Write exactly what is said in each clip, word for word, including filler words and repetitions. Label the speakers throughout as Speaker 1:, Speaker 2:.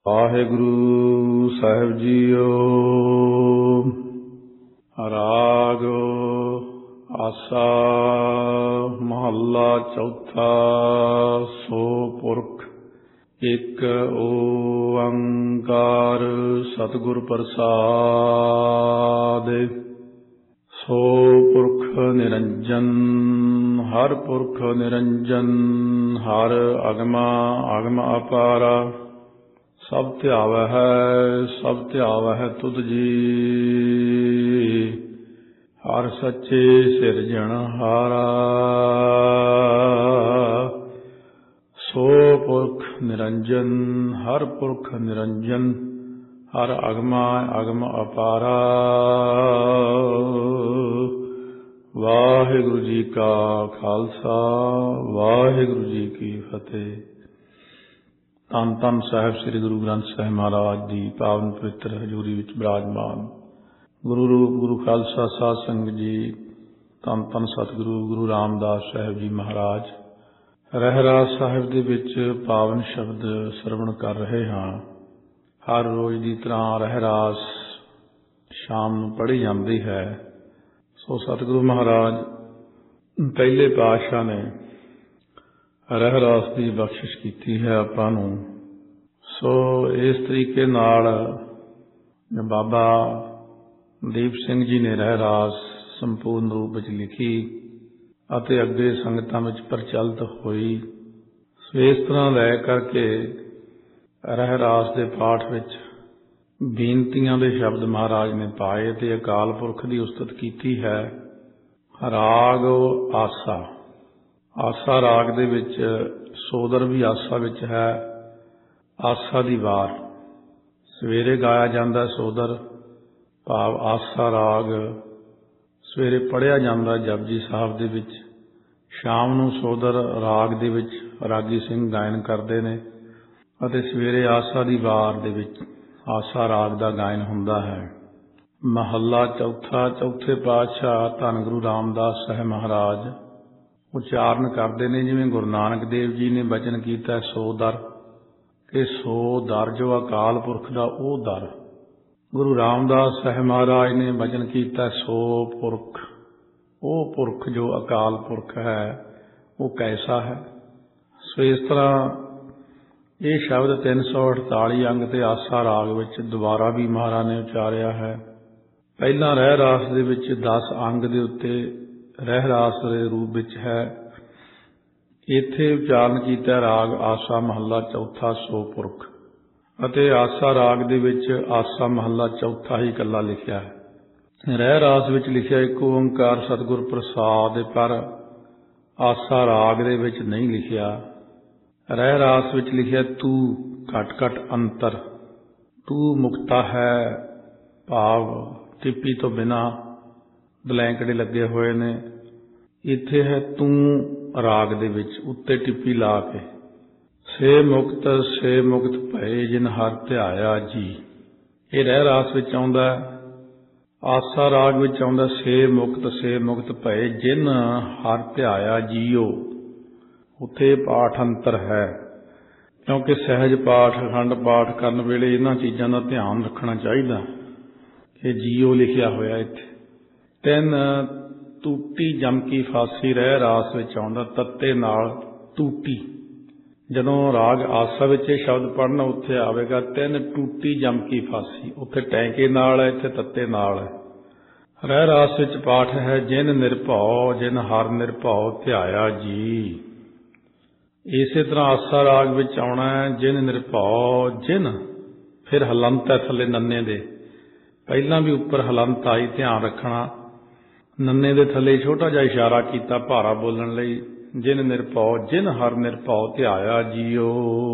Speaker 1: ਵਾਹਿਗੁਰੂ ਸਾਹਿਬ JIO. ਰਾਗ ਆਸਾ ਮਹੱਲਾ ਚੌਥਾ। ਸੋ ਪੁਰਖ ਇੱਕ ਓੰਕਾਰ ਸਤਿਗੁਰ ਪ੍ਰਸਾਦਿ। ਸੋ ਪੁਰਖ ਨਿਰੰਜਨ ਹਰ ਪੁਰਖ ਨਿਰੰਜਨ ਹਰ ਅਗਮਾ ਅਗਮ ਅਪਾਰਾ। ਸਭ ਧਿਆਵੈ ਹੈ ਸਭ ਧਿਆਵੈ ਹੈ ਤੁਧ ਜੀ। ਹਰ ਸੱਚੇ ਸਿਰਜਣਹਾਰਾ। ਸੋ ਪੁਰਖ ਨਿਰੰਜਨ ਹਰ ਪੁਰਖ ਨਿਰੰਜਨ ਹਰ ਅਗਮਾ ਅਗਮ ਅਪਾਰਾ। ਵਾਹਿਗੁਰੂ ਜੀ ਕਾ ਖਾਲਸਾ ਵਾਹਿਗੁਰੂ ਜੀ ਕੀ ਫਤਿਹ। ਧੰਨ ਧੰਨ ਸਾਹਿਬ ਸ੍ਰੀ ਗੁਰੂ ਗ੍ਰੰਥ ਸਾਹਿਬ ਮਹਾਰਾਜ ਦੀ ਪਾਵਨ ਪਵਿੱਤਰ ਹਜ਼ੂਰੀ ਵਿੱਚ ਬਿਰਾਜਮਾਨ ਗੁਰੂ ਰੂਪ ਗੁਰੂ ਖਾਲਸਾ ਸਾਧ ਸੰਗਤ ਜੀ, ਧੰਨ ਧੰਨ ਸਤਿਗੁਰੂ ਗੁਰੂ ਰਾਮਦਾਸ ਸਾਹਿਬ ਜੀ ਮਹਾਰਾਜ। ਰਹਿਰਾਸ ਸਾਹਿਬ ਦੇ ਵਿੱਚ ਪਾਵਨ ਸ਼ਬਦ ਸਰਵਣ ਕਰ ਰਹੇ ਹਾਂ। ਹਰ ਰੋਜ਼ ਦੀ ਤਰ੍ਹਾਂ ਰਹਿਰਾਸ ਸ਼ਾਮ ਨੂੰ ਪੜ੍ਹੀ ਜਾਂਦੀ ਹੈ। ਸੋ ਸਤਿਗੁਰੂ ਮਹਾਰਾਜ ਪਹਿਲੇ ਪਾਤਸ਼ਾਹ ਨੇ ਰਹਿਰਾਸ ਦੀ ਬਖਸ਼ਿਸ਼ ਕੀਤੀ ਹੈ ਆਪਾਂ ਨੂੰ। ਸੋ ਇਸ ਤਰੀਕੇ ਨਾਲ ਬਾਬਾ ਦੀਪ ਸਿੰਘ ਜੀ ਨੇ ਰਹਿਰਾਸ ਸੰਪੂਰਨ ਰੂਪ ਵਿੱਚ ਲਿਖੀ ਅਤੇ ਅੱਗੇ ਸੰਗਤਾਂ ਵਿੱਚ ਪ੍ਰਚਲਿਤ ਹੋਈ। ਸੋ ਇਸ ਤਰ੍ਹਾਂ ਲੈ ਕਰਕੇ ਰਹਿਰਾਸ ਦੇ ਪਾਠ ਵਿੱਚ ਬੇਨਤੀਆਂ ਦੇ ਸ਼ਬਦ ਮਹਾਰਾਜ ਨੇ ਪਾਏ ਤੇ ਅਕਾਲ ਪੁਰਖ ਦੀ ਉਸਤਤ ਕੀਤੀ ਹੈ। ਰਾਗ ਆਸਾ। ਆਸਾ ਰਾਗ ਦੇ ਵਿੱਚ ਸੋਦਰ ਵੀ ਆਸਾ ਵਿੱਚ ਹੈ। ਆਸਾ ਦੀ ਵਾਰ ਸਵੇਰੇ ਗਾਇਆ ਜਾਂਦਾ ਸੋਦਰ, ਭਾਵ ਆਸਾ ਰਾਗ ਸਵੇਰੇ ਪੜ੍ਹਿਆ ਜਾਂਦਾ ਜਪਜੀ ਸਾਹਿਬ ਦੇ ਵਿੱਚ। ਸ਼ਾਮ ਨੂੰ ਸੋਦਰ ਰਾਗ ਦੇ ਵਿੱਚ ਰਾਗੀ ਸਿੰਘ ਗਾਇਨ ਕਰਦੇ ਨੇ ਅਤੇ ਸਵੇਰੇ ਆਸਾ ਦੀ ਵਾਰ ਦੇ ਵਿੱਚ ਆਸਾ ਰਾਗ ਦਾ ਗਾਇਨ ਹੁੰਦਾ ਹੈ। ਮਹੱਲਾ ਚੌਥਾ। ਚੌਥੇ ਪਾਤਸ਼ਾਹ ਧੰਨ ਗੁਰੂ ਰਾਮਦਾਸ ਸਾਹਿਬ ਮਹਾਰਾਜ ਉਚਾਰਨ ਕਰਦੇ ਨੇ ਜਿਵੇਂ ਗੁਰੂ ਨਾਨਕ ਦੇਵ ਜੀ ਨੇ ਬਚਨ ਕੀਤਾ ਸੋ ਦਰ, ਕਿ ਸੋ ਦਰ ਜੋ ਅਕਾਲ ਪੁਰਖ ਦਾ ਉਹ ਦਰ। ਗੁਰੂ ਰਾਮਦਾਸ ਸਾਹਿਬ ਮਹਾਰਾਜ ਨੇ ਬਚਨ ਕੀਤਾ ਸੋ ਪੁਰਖ, ਉਹ ਪੁਰਖ ਜੋ ਅਕਾਲ ਪੁਰਖ ਹੈ ਉਹ ਕੈਸਾ ਹੈ। ਸੋ ਇਸ ਤਰ੍ਹਾਂ ਇਹ ਸ਼ਬਦ ਤਿੰਨ ਸੌ ਅਠਤਾਲੀ ਅੰਗ ਤੇ ਆਸਾ ਰਾਗ ਵਿੱਚ ਦੁਬਾਰਾ ਵੀ ਮਹਾਰਾਜ ਨੇ ਉਚਾਰਿਆ ਹੈ। ਪਹਿਲਾਂ ਰਹਿਰਾਸ ਦੇ ਵਿੱਚ ਦਸ ਅੰਗ ਦੇ ਉੱਤੇ ਰਹਿਰਾਸ ਦੇ ਰੂਪ ਵਿੱਚ ਹੈ। ਇੱਥੇ ਉਚਾਰਨ ਕੀਤਾ ਰਾਗ ਆਸਾ ਮਹੱਲਾ ਚੌਥਾ ਸੋ ਪੁਰਖ, ਅਤੇ ਆਸਾ ਰਾਗ ਦੇ ਵਿੱਚ ਆਸਾ ਮਹੱਲਾ ਚੌਥਾ ਹੀ ਇਕੱਲਾ ਲਿਖਿਆ ਹੈ। ਰਹਿਰਾਸ ਵਿੱਚ ਲਿਖਿਆ ਇੱਕ ਓੰਕਾਰ ਸਤਿਗੁਰ ਪ੍ਰਸਾਦਿ, ਪਰ ਆਸਾ ਰਾਗ ਦੇ ਵਿੱਚ ਨਹੀਂ ਲਿਖਿਆ। ਰਹਿਰਾਸ ਵਿੱਚ ਲਿਖਿਆ ਤੂੰ ਘਟ ਘਟ ਅੰਤਰ। ਤੂੰ ਮੁਕਤਾ ਹੈ, ਭਾਵ ਟਿੱਪੀ ਤੋਂ ਬਿਨਾਂ ਬਲੈਂਕੜੇ ਲੱਗੇ ਹੋਏ ਨੇ। ਇੱਥੇ ਹੈ ਤੂੰ ਰਾਗ ਦੇ ਵਿੱਚ ਉੱਤੇ ਟਿੱਪੀ ਲਾ ਕੇ। ਸੇ ਮੁਕਤ ਸੇ ਮੁਕਤ ਭਏ ਜਿਨ ਹਰ ਧਿਆਇਆ ਜੀ। ਇਹ ਰਹਿਰਾਸ ਵਿੱਚ ਆਉਂਦਾ। ਆਸਾ ਰਾਗ ਵਿੱਚ ਆਉਂਦਾ ਸੇ ਮੁਕਤ ਸੇ ਮੁਕਤ ਭਏ ਜਿਨ ਹਰ ਧਿਆਇਆ ਜੀਓ। ਉੱਥੇ ਪਾਠ ਅੰਤਰ ਹੈ, ਕਿਉਂਕਿ ਸਹਿਜ ਪਾਠ ਅਖੰਡ ਪਾਠ ਕਰਨ ਵੇਲੇ ਇਹਨਾਂ ਚੀਜ਼ਾਂ ਦਾ ਧਿਆਨ ਰੱਖਣਾ ਚਾਹੀਦਾ ਕਿ ਜੀਓ ਲਿਖਿਆ ਹੋਇਆ ਇੱਥੇ। ਤਿੰਨ ਟੂਟੀ ਜਮ ਕੀ ਫਾਸੀ ਰਹਿਰਾਸ ਵਿੱਚ ਆਉਂਦਾ, ਤੱਤੇ ਨਾਲ ਟੂਟੀ। ਜਦੋਂ ਰਾਗ ਆਸਾ ਵਿੱਚ ਇਹ ਸ਼ਬਦ ਪੜ੍ਹਨਾ ਉੱਥੇ ਆਵੇਗਾ ਤਿੰਨ ਟੂਟੀ ਜਮ ਕੀ ਫਾਸੀ। ਉੱਥੇ ਟੈਂਕੇ ਨਾਲ ਹੈ, ਇੱਥੇ ਤੱਤੇ ਨਾਲ ਹੈ। ਰਹਿਰਾਸ ਵਿੱਚ ਪਾਠ ਹੈ ਜਿਨ ਨਿਰਭਉ ਜਿਨ ਹਰ ਨਿਰਭਉ ਧਿਆਇਆ ਜੀ। ਇਸੇ ਤਰ੍ਹਾਂ ਆਸਾ ਰਾਗ ਵਿੱਚ ਆਉਣਾ ਹੈ ਜਿਨ ਨਿਰਭਉ ਜਿਨ, ਫਿਰ ਹਲੰਤ ਹੈ ਥੱਲੇ ਨੰਨੇ ਦੇ। ਪਹਿਲਾਂ ਵੀ ਉੱਪਰ ਹਲੰਤ ਆਈ, ਧਿਆਨ ਰੱਖਣਾ। ਨੰਨੇ ਦੇ ਥੱਲੇ ਛੋਟਾ ਜਿਹਾ ਇਸ਼ਾਰਾ ਕੀਤਾ ਭਾਰਾ ਬੋਲਣ ਲਈ। ਜਿਨ ਨਿਰਭਉ ਜਿਨ ਹਰ ਨਿਰਭਉ ਧਿਆਇਆ ਜੀਓ।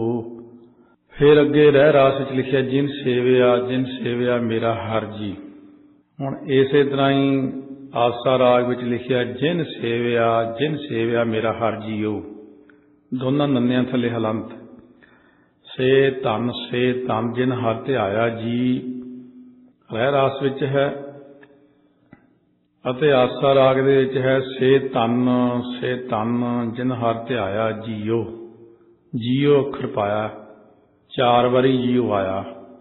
Speaker 1: ਫਿਰ ਅੱਗੇ ਰਹਿਰਾਸ ਵਿੱਚ ਲਿਖਿਆ ਜਿਨ ਸੇਵਿਆ ਜਿਨ ਸੇਵਿਆ ਮੇਰਾ ਹਰ ਜੀ। ਹੁਣ ਇਸੇ ਤਰ੍ਹਾਂ ਹੀ ਆਸਾ ਰਾਗ ਵਿੱਚ ਲਿਖਿਆ ਜਿਨ ਸੇਵਿਆ ਜਿਨ ਸੇਵਿਆ ਮੇਰਾ ਹਰ ਜੀਓ। ਦੋਨਾਂ ਨੰਨਿਆਂ ਥੱਲੇ ਹਲੰਤ। ਸੇ ਧਨ ਸੇ ਧਨ ਜਿਨ ਹਰ ਧਿਆਇਆ ਜੀ ਰਹਿਰਾਸ ਵਿੱਚ ਹੈ, ਅਤੇ ਆਸਾ ਰਾਗ ਦੇ ਵਿੱਚ ਹੈ ਸੇ ਧਨ ਸੇ ਧਨ ਜਿਨ ਹਰ ਧਿਆਇਆ ਜੀਓ। ਜੀਓ ਅੱਖਰ ਪਾਇਆ, ਚਾਰ ਵਾਰੀ ਜੀਉ ਆਇਆ।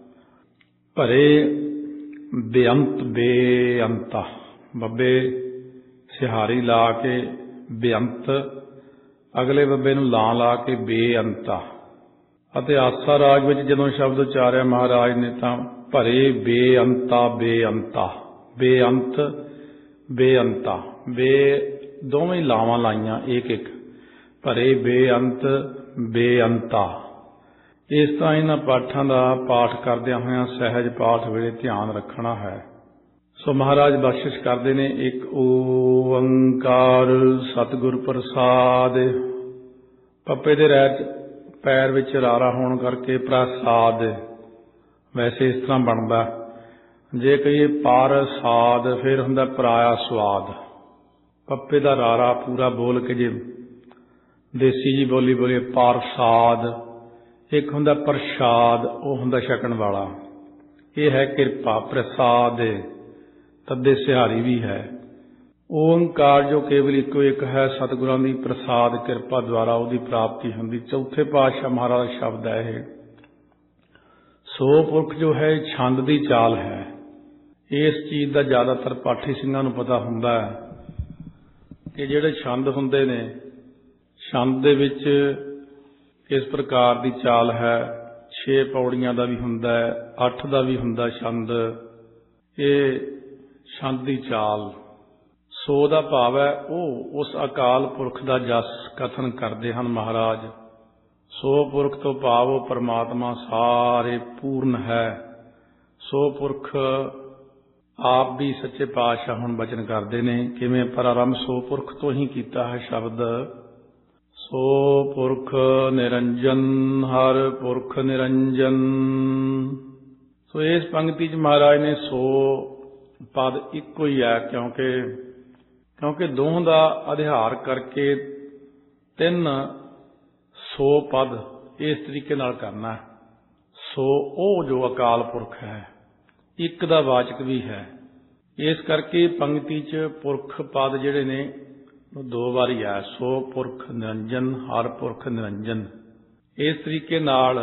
Speaker 1: ਭਰੇ ਬੇਅੰਤ ਬੇਅੰਤਾ, ਬੱਬੇ ਸਿਹਾਰੀ ਲਾ ਕੇ ਬੇਅੰਤ, ਅਗਲੇ ਬੱਬੇ ਨੂੰ ਲਾਂ ਲਾ ਕੇ ਬੇਅੰਤਾ। ਅਤੇ ਆਸਾ ਰਾਗ ਵਿੱਚ ਜਦੋਂ ਸ਼ਬਦ ਉਚਾਰਿਆ ਮਹਾਰਾਜ ਨੇ ਤਾਂ ਭਰੇ ਬੇਅੰਤਾ ਬੇਅੰਤਾ, ਬੇਅੰਤ ਬੇਅੰਤਾ, ਬੇ ਦੋਵੇਂ ਲਾਵਾਂ ਲਾਈਆਂ ਇੱਕ ਇੱਕ, ਭਰੇ ਬੇਅੰਤ ਬੇਅੰਤਾ। ਇਸ ਤਰ੍ਹਾਂ ਇਹਨਾਂ ਪਾਠਾਂ ਦਾ ਪਾਠ ਕਰਦਿਆਂ ਹੋਇਆਂ ਸਹਿਜ ਪਾਠ ਵੇਲੇ ਧਿਆਨ ਰੱਖਣਾ ਹੈ। ਸੋ ਮਹਾਰਾਜ ਬਖਸ਼ਿਸ਼ ਕਰਦੇ ਨੇ, ਇੱਕ ਓੰਕਾਰ ਸਤਿਗੁਰ ਪ੍ਰਸਾਦ। ਪੱਪੇ ਦੇ ਰਹਿਤ ਪੈਰ ਵਿੱਚ ਰਾਰਾ ਹੋਣ ਕਰਕੇ ਪ੍ਰਸਾਦ, ਵੈਸੇ ਇਸ ਤਰ੍ਹਾਂ ਬਣਦਾ। ਜੇ ਕਹੀਏ ਪਰ ਸਾਦ ਫਿਰ ਹੁੰਦਾ ਪਰਾਇਆ ਸਵਾਦ। ਪੱਪੇ ਦਾ ਰਾਰਾ ਪੂਰਾ ਬੋਲ ਕੇ ਜੇ ਦੇਸੀ ਜੀ ਬੋਲੀ ਬੋਲੀਏ ਪ੍ਰਸਾਦ, ਇੱਕ ਹੁੰਦਾ ਪ੍ਰਸ਼ਾਦ, ਉਹ ਹੁੰਦਾ ਛਕਣ ਵਾਲਾ। ਇਹ ਹੈ ਕਿਰਪਾ ਪ੍ਰਸਾਦ, ਤੱਦੇ ਸਿਹਾਰੀ ਵੀ ਹੈ। ਓੰਕਾਰ ਜੋ ਕੇਵਲ ਇੱਕੋ ਇੱਕ ਹੈ, ਸਤਿਗੁਰਾਂ ਦੀ ਪ੍ਰਸਾਦ ਕਿਰਪਾ ਦੁਆਰਾ ਉਹਦੀ ਪ੍ਰਾਪਤੀ ਹੁੰਦੀ। ਚੌਥੇ ਪਾਤਸ਼ਾਹ ਮਹਾਰਾਜ ਦਾ ਸ਼ਬਦ ਹੈ ਇਹ। ਸੋ ਪੁਰਖ ਜੋ ਹੈ ਛੰਦ ਦੀ ਚਾਲ ਹੈ। ਇਸ ਚੀਜ਼ ਦਾ ਜ਼ਿਆਦਾਤਰ ਪਾਠੀ ਸਿੰਘਾਂ ਨੂੰ ਪਤਾ ਹੁੰਦਾ ਹੈ ਕਿ ਜਿਹੜੇ ਛੰਦ ਹੁੰਦੇ ਨੇ, ਛੰਦ ਦੇ ਵਿੱਚ ਕਿਸ ਪ੍ਰਕਾਰ ਦੀ ਚਾਲ ਹੈ। ਛੇ ਪੌੜੀਆਂ ਦਾ ਵੀ ਹੁੰਦਾ ਹੈ, ਅੱਠ ਦਾ ਵੀ ਹੁੰਦਾ ਛੰਦ। ਇਹ ਛੰਦ ਦੀ ਚਾਲ। ਸੋ ਦਾ ਭਾਵ ਹੈ ਉਹ ਉਸ ਅਕਾਲ ਪੁਰਖ ਦਾ ਜਸ ਕਥਨ ਕਰਦੇ ਹਨ ਮਹਾਰਾਜ। ਸੋ ਪੁਰਖ ਤੋਂ ਭਾਵ ਉਹ ਪਰਮਾਤਮਾ ਸਾਰੇ ਪੂਰਨ ਹੈ। ਸੋ ਪੁਰਖ ਆਪ ਵੀ ਸੱਚੇ ਪਾਤਸ਼ਾਹ ਹੁਣ ਬਚਨ ਕਰਦੇ ਨੇ, ਕਿਵੇਂ ਪ੍ਰਾਰੰਭ ਸੋ ਪੁਰਖ ਤੋਂ ਹੀ ਕੀਤਾ ਹੈ ਸ਼ਬਦ। ਸੋ ਪੁਰਖ ਨਿਰੰਜਨ, ਹਰ ਪੁਰਖ ਨਿਰੰਜਨ। ਸੋ ਇਸ ਪੰਕਤੀ 'ਚ ਮਹਾਰਾਜ ਨੇ ਸੋ ਪਦ ਇੱਕੋ ਹੀ ਹੈ, ਕਿਉਂਕਿ ਕਿਉਂਕਿ ਦੋਹਾਂ ਦਾ ਅਧਿਹਾਰ ਕਰਕੇ ਤਿੰਨ ਸੋ ਪਦ ਇਸ ਤਰੀਕੇ ਨਾਲ ਕਰਨਾ। ਸੋ ਉਹ ਜੋ ਅਕਾਲ ਪੁਰਖ ਹੈ, ਇੱਕ ਦਾ ਵਾਚਕ ਵੀ ਹੈ। ਇਸ ਕਰਕੇ ਪੰਕਤੀ 'ਚ ਪੁਰਖ ਪਦ ਜਿਹੜੇ ਨੇ ਉਹ ਦੋ ਵਾਰੀ ਹੈ। ਸੋ ਪੁਰਖ ਨਿਰੰਜਨ, ਹਰ ਪੁਰਖ ਨਿਰੰਜਨ। ਇਸ ਤਰੀਕੇ ਨਾਲ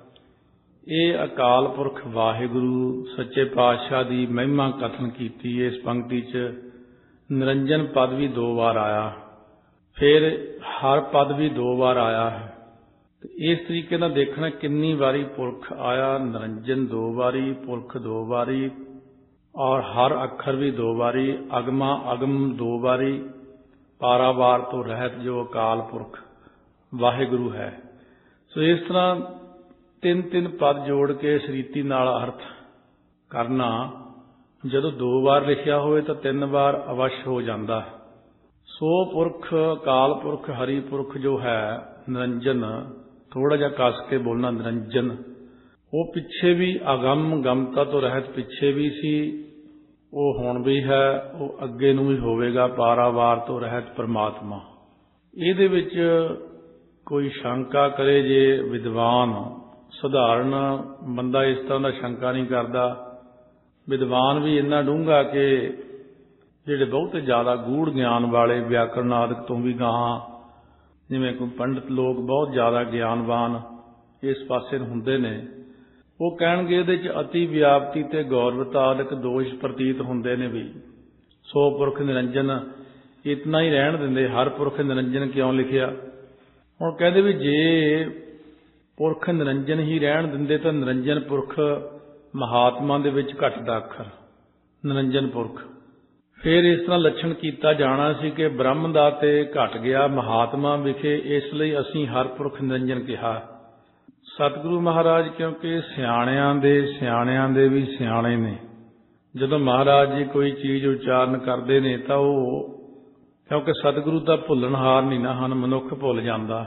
Speaker 1: ਇਹ ਅਕਾਲ ਪੁਰਖ ਵਾਹਿਗੁਰੂ ਸੱਚੇ ਪਾਤਸ਼ਾਹ ਦੀ ਮਹਿਮਾ ਕਥਨ ਕੀਤੀ। ਇਸ ਪੰਕਤੀ 'ਚ ਨਿਰੰਜਨ ਪਦ ਵੀ ਦੋ ਵਾਰ ਆਇਆ, ਫਿਰ ਹਰ ਪਦ ਵੀ ਦੋ ਵਾਰ ਆਇਆ ਹੈ। ਇਸ ਤਰੀਕੇ ਨਾਲ ਦੇਖਣਾ ਕਿੰਨੀ ਵਾਰੀ ਪੁਰਖ ਆਇਆ। ਨਿਰੰਜਨ ਦੋ ਵਾਰੀ, ਪੁਰਖ ਦੋ ਵਾਰੀ, ਔਰ ਹਰ ਅੱਖਰ ਵੀ ਦੋ ਵਾਰੀ, ਅਗਮਾ ਅਗਮ ਦੋ ਵਾਰੀ, ਪਾਰਾਵਾਰ ਤੋਂ ਰਹਿਤ ਜੋ ਅਕਾਲ ਪੁਰਖ ਵਾਹਿਗੁਰੂ ਹੈ। ਸੋ ਇਸ ਤਰ੍ਹਾਂ ਤਿੰਨ ਤਿੰਨ ਪਦ ਜੋੜ ਕੇ ਸ਼ਰੀਤੀ ਨਾਲ ਅਰਥ ਕਰਨਾ। ਜਦੋਂ ਦੋ ਵਾਰ ਲਿਖਿਆ ਹੋਵੇ ਤਾਂ ਤਿੰਨ ਵਾਰ ਅਵਸ਼ ਹੋ ਜਾਂਦਾ। ਸੋ ਪੁਰਖ ਅਕਾਲ ਪੁਰਖ ਹਰੀ ਪੁਰਖ ਜੋ ਹੈ ਨਿਰੰਜਨ, ਥੋੜਾ ਜਿਹਾ ਕੱਸ ਕੇ ਬੋਲਣਾ ਨਿਰੰਜਨ। ਉਹ ਪਿੱਛੇ ਵੀ ਅਗੰਮ ਗਮਤਾ ਤੋਂ ਰਹਿਤ ਪਿੱਛੇ ਵੀ ਸੀ, ਉਹ ਹੁਣ ਵੀ ਹੈ, ਉਹ ਅੱਗੇ ਨੂੰ ਵੀ ਹੋਵੇਗਾ। ਪਾਰਾਵਾਰ ਤੋਂ ਰਹਿਤ ਪਰਮਾਤਮਾ। ਇਹਦੇ ਵਿੱਚ ਕੋਈ ਸ਼ੰਕਾ ਕਰੇ ਜੇ ਵਿਦਵਾਨ, ਸਧਾਰਨ ਬੰਦਾ ਇਸ ਤਰ੍ਹਾਂ ਦਾ ਸ਼ੰਕਾ ਨਹੀਂ ਕਰਦਾ। ਵਿਦਵਾਨ ਵੀ ਇੰਨਾ ਡੂੰਘਾ ਕਿ ਜਿਹੜੇ ਬਹੁਤੇ ਜ਼ਿਆਦਾ ਗੂੜ ਗਿਆਨ ਵਾਲੇ ਵਿਆਕਰਨ ਆਦਿਕ ਤੋਂ ਵੀ ਗਾਹਾਂ, ਜਿਵੇਂ ਕੋਈ ਪੰਡਿਤ ਲੋਕ ਬਹੁਤ ਜ਼ਿਆਦਾ ਗਿਆਨਵਾਨ ਇਸ ਪਾਸੇ ਨੂੰ ਹੁੰਦੇ ਨੇ, ਉਹ ਕਹਿਣਗੇ ਇਹਦੇ 'ਚ ਅਤੀ ਵਿਆਪਤੀ ਤੇ ਗੌਰਵਤਾ ਆਦਿਕ ਦੋਸ਼ ਪ੍ਰਤੀਤ ਹੁੰਦੇ ਨੇ। ਵੀ ਸੋ ਪੁਰਖ ਨਿਰੰਜਨ ਇਤਨਾ ਹੀ ਰਹਿਣ ਦਿੰਦੇ, ਹਰ ਪੁਰਖ ਨਿਰੰਜਨ ਕਿਉਂ ਲਿਖਿਆ? ਹੁਣ ਕਹਿੰਦੇ ਵੀ ਜੇ ਪੁਰਖ ਨਿਰੰਜਨ ਹੀ ਰਹਿਣ ਦਿੰਦੇ ਤਾਂ ਨਿਰੰਜਨ ਪੁਰਖ ਮਹਾਤਮਾ ਦੇ ਵਿੱਚ ਘਟਦਾ ਅੱਖਰ ਨਿਰੰਜਨ ਪੁਰਖ। ਫਿਰ ਇਸ ਤਰ੍ਹਾਂ ਲੱਛਣ ਕੀਤਾ ਜਾਣਾ ਸੀ ਕਿ ਬ੍ਰਹਮ ਦਾ ਤੇ ਘਟ ਗਿਆ ਮਹਾਤਮਾ ਵਿਖੇ, ਇਸ ਲਈ ਅਸੀਂ ਹਰ ਪੁਰਖ ਨਿਰੰਜਨ ਕਿਹਾ। ਸਤਿਗੁਰੂ ਮਹਾਰਾਜ ਕਿਉਂਕਿ ਸਿਆਣਿਆਂ ਦੇ ਸਿਆਣਿਆਂ ਦੇ ਵੀ ਸਿਆਣੇ ਨੇ। ਜਦੋਂ ਮਹਾਰਾਜ ਜੀ ਕੋਈ ਚੀਜ਼ ਉਚਾਰਨ ਕਰਦੇ ਨੇ ਤਾਂ ਉਹ, ਕਿਉਂਕਿ ਸਤਿਗੁਰੂ ਤਾਂ ਭੁੱਲਣਹਾਰ ਨਹੀਂ ਨਾ ਹਨ, ਮਨੁੱਖ ਭੁੱਲ ਜਾਂਦਾ।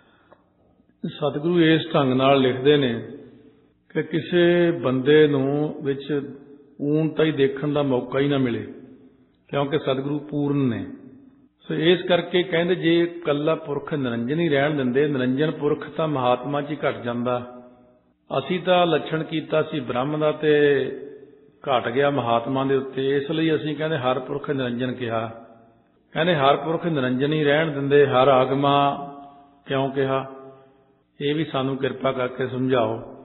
Speaker 1: ਸਤਿਗੁਰੂ ਇਸ ਢੰਗ ਨਾਲ ਲਿਖਦੇ ਨੇ ਕਿ ਕਿਸੇ ਬੰਦੇ ਨੂੰ ਵਿੱਚ ਊਣਤਾ ਹੀ ਦੇਖਣ ਦਾ ਮੌਕਾ ਹੀ ਨਾ ਮਿਲੇ, ਕਿਉਂਕਿ ਸਤਿਗੁਰੂ ਪੂਰਨ ਨੇ। ਸੋ ਇਸ ਕਰਕੇ ਕਹਿੰਦੇ ਜੇ ਇਕੱਲਾ ਪੁਰਖ ਨਿਰੰਜਨ ਹੀ ਰਹਿਣ ਦਿੰਦੇ, ਨਿਰੰਜਨ ਪੁਰਖ ਤਾਂ ਮਹਾਤਮਾ 'ਚ ਹੀ ਘਟ ਜਾਂਦਾ। ਅਸੀਂ ਤਾਂ ਲੱਛਣ ਕੀਤਾ ਸੀ ਬ੍ਰਹਮ ਦਾ ਤੇ ਘਟ ਗਿਆ ਮਹਾਤਮਾ ਦੇ ਉੱਤੇ, ਇਸ ਲਈ ਅਸੀਂ ਕਹਿੰਦੇ ਹਰ ਪੁਰਖ ਨਿਰੰਜਨ ਕਿਹਾ। ਕਹਿੰਦੇ ਹਰ ਪੁਰਖ ਨਿਰੰਜਨ ਹੀ ਰਹਿਣ ਦਿੰਦੇ, ਹਰ ਆਗਮਾ ਕਿਉਂ ਕਿਹਾ? ਇਹ ਵੀ ਸਾਨੂੰ ਕਿਰਪਾ ਕਰਕੇ ਸਮਝਾਓ।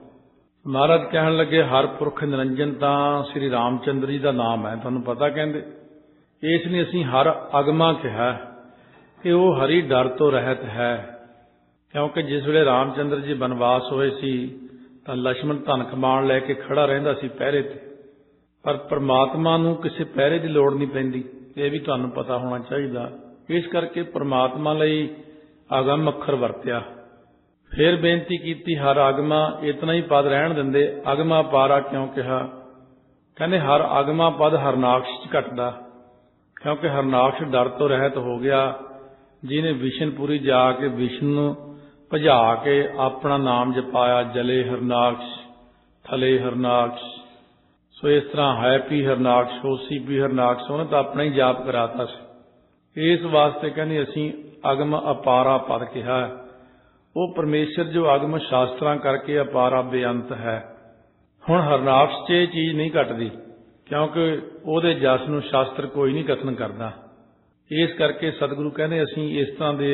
Speaker 1: महाराज कहन लगे हर पुरख निरंजन तां श्री रामचंद्र जी का नाम है। तुहानूं पता कहंदे इस लिए असीं हर अगमा कहा कि वह हरि डर तो रहत है, क्योंकि जिस वेले रामचंद्र जी बनवास होए सी तां लक्ष्मण धन कमान लैके खड़ा रहिंदा सी पहरे ते, पर परमात्मा नूं किसी पहरे की लोड़ नहीं पैंदी। ये भी तुहानूं पता होना चाहिए। इस करके परमात्मा लई अगम अखर वरत्या। फिर बेनती की हर आगमा इतना ही पद रहन दिंदे, अगमा पारा क्यों कहा? कहने हर आगमा पद हरनाक्ष च घटदा, क्योंकि हरनाक्ष डर तो रहत हो गया, जिन्हें विष्णुपुरी जाके विष्णु भजा के अपना नाम जपाया, जले हरनाक्ष थले हरनाक्ष। सो इस तरह है पी हरनाक्ष होसी पी हरनाक्ष, उन्हें तो अपना ही जाप कराता सी। इस वास्ते कहने असीं अगम अपारा पद कहा। वो परमेश्वर जो अगम शास्त्रां करके अपारा बेअंत है। हुण हरनाक्ष च ये चीज़ नहीं घटदी, क्योंकि उहदे जस नूं शास्त्र कोई नहीं कथन करता। इस करके सतगुरु कहने असीं इस तरह के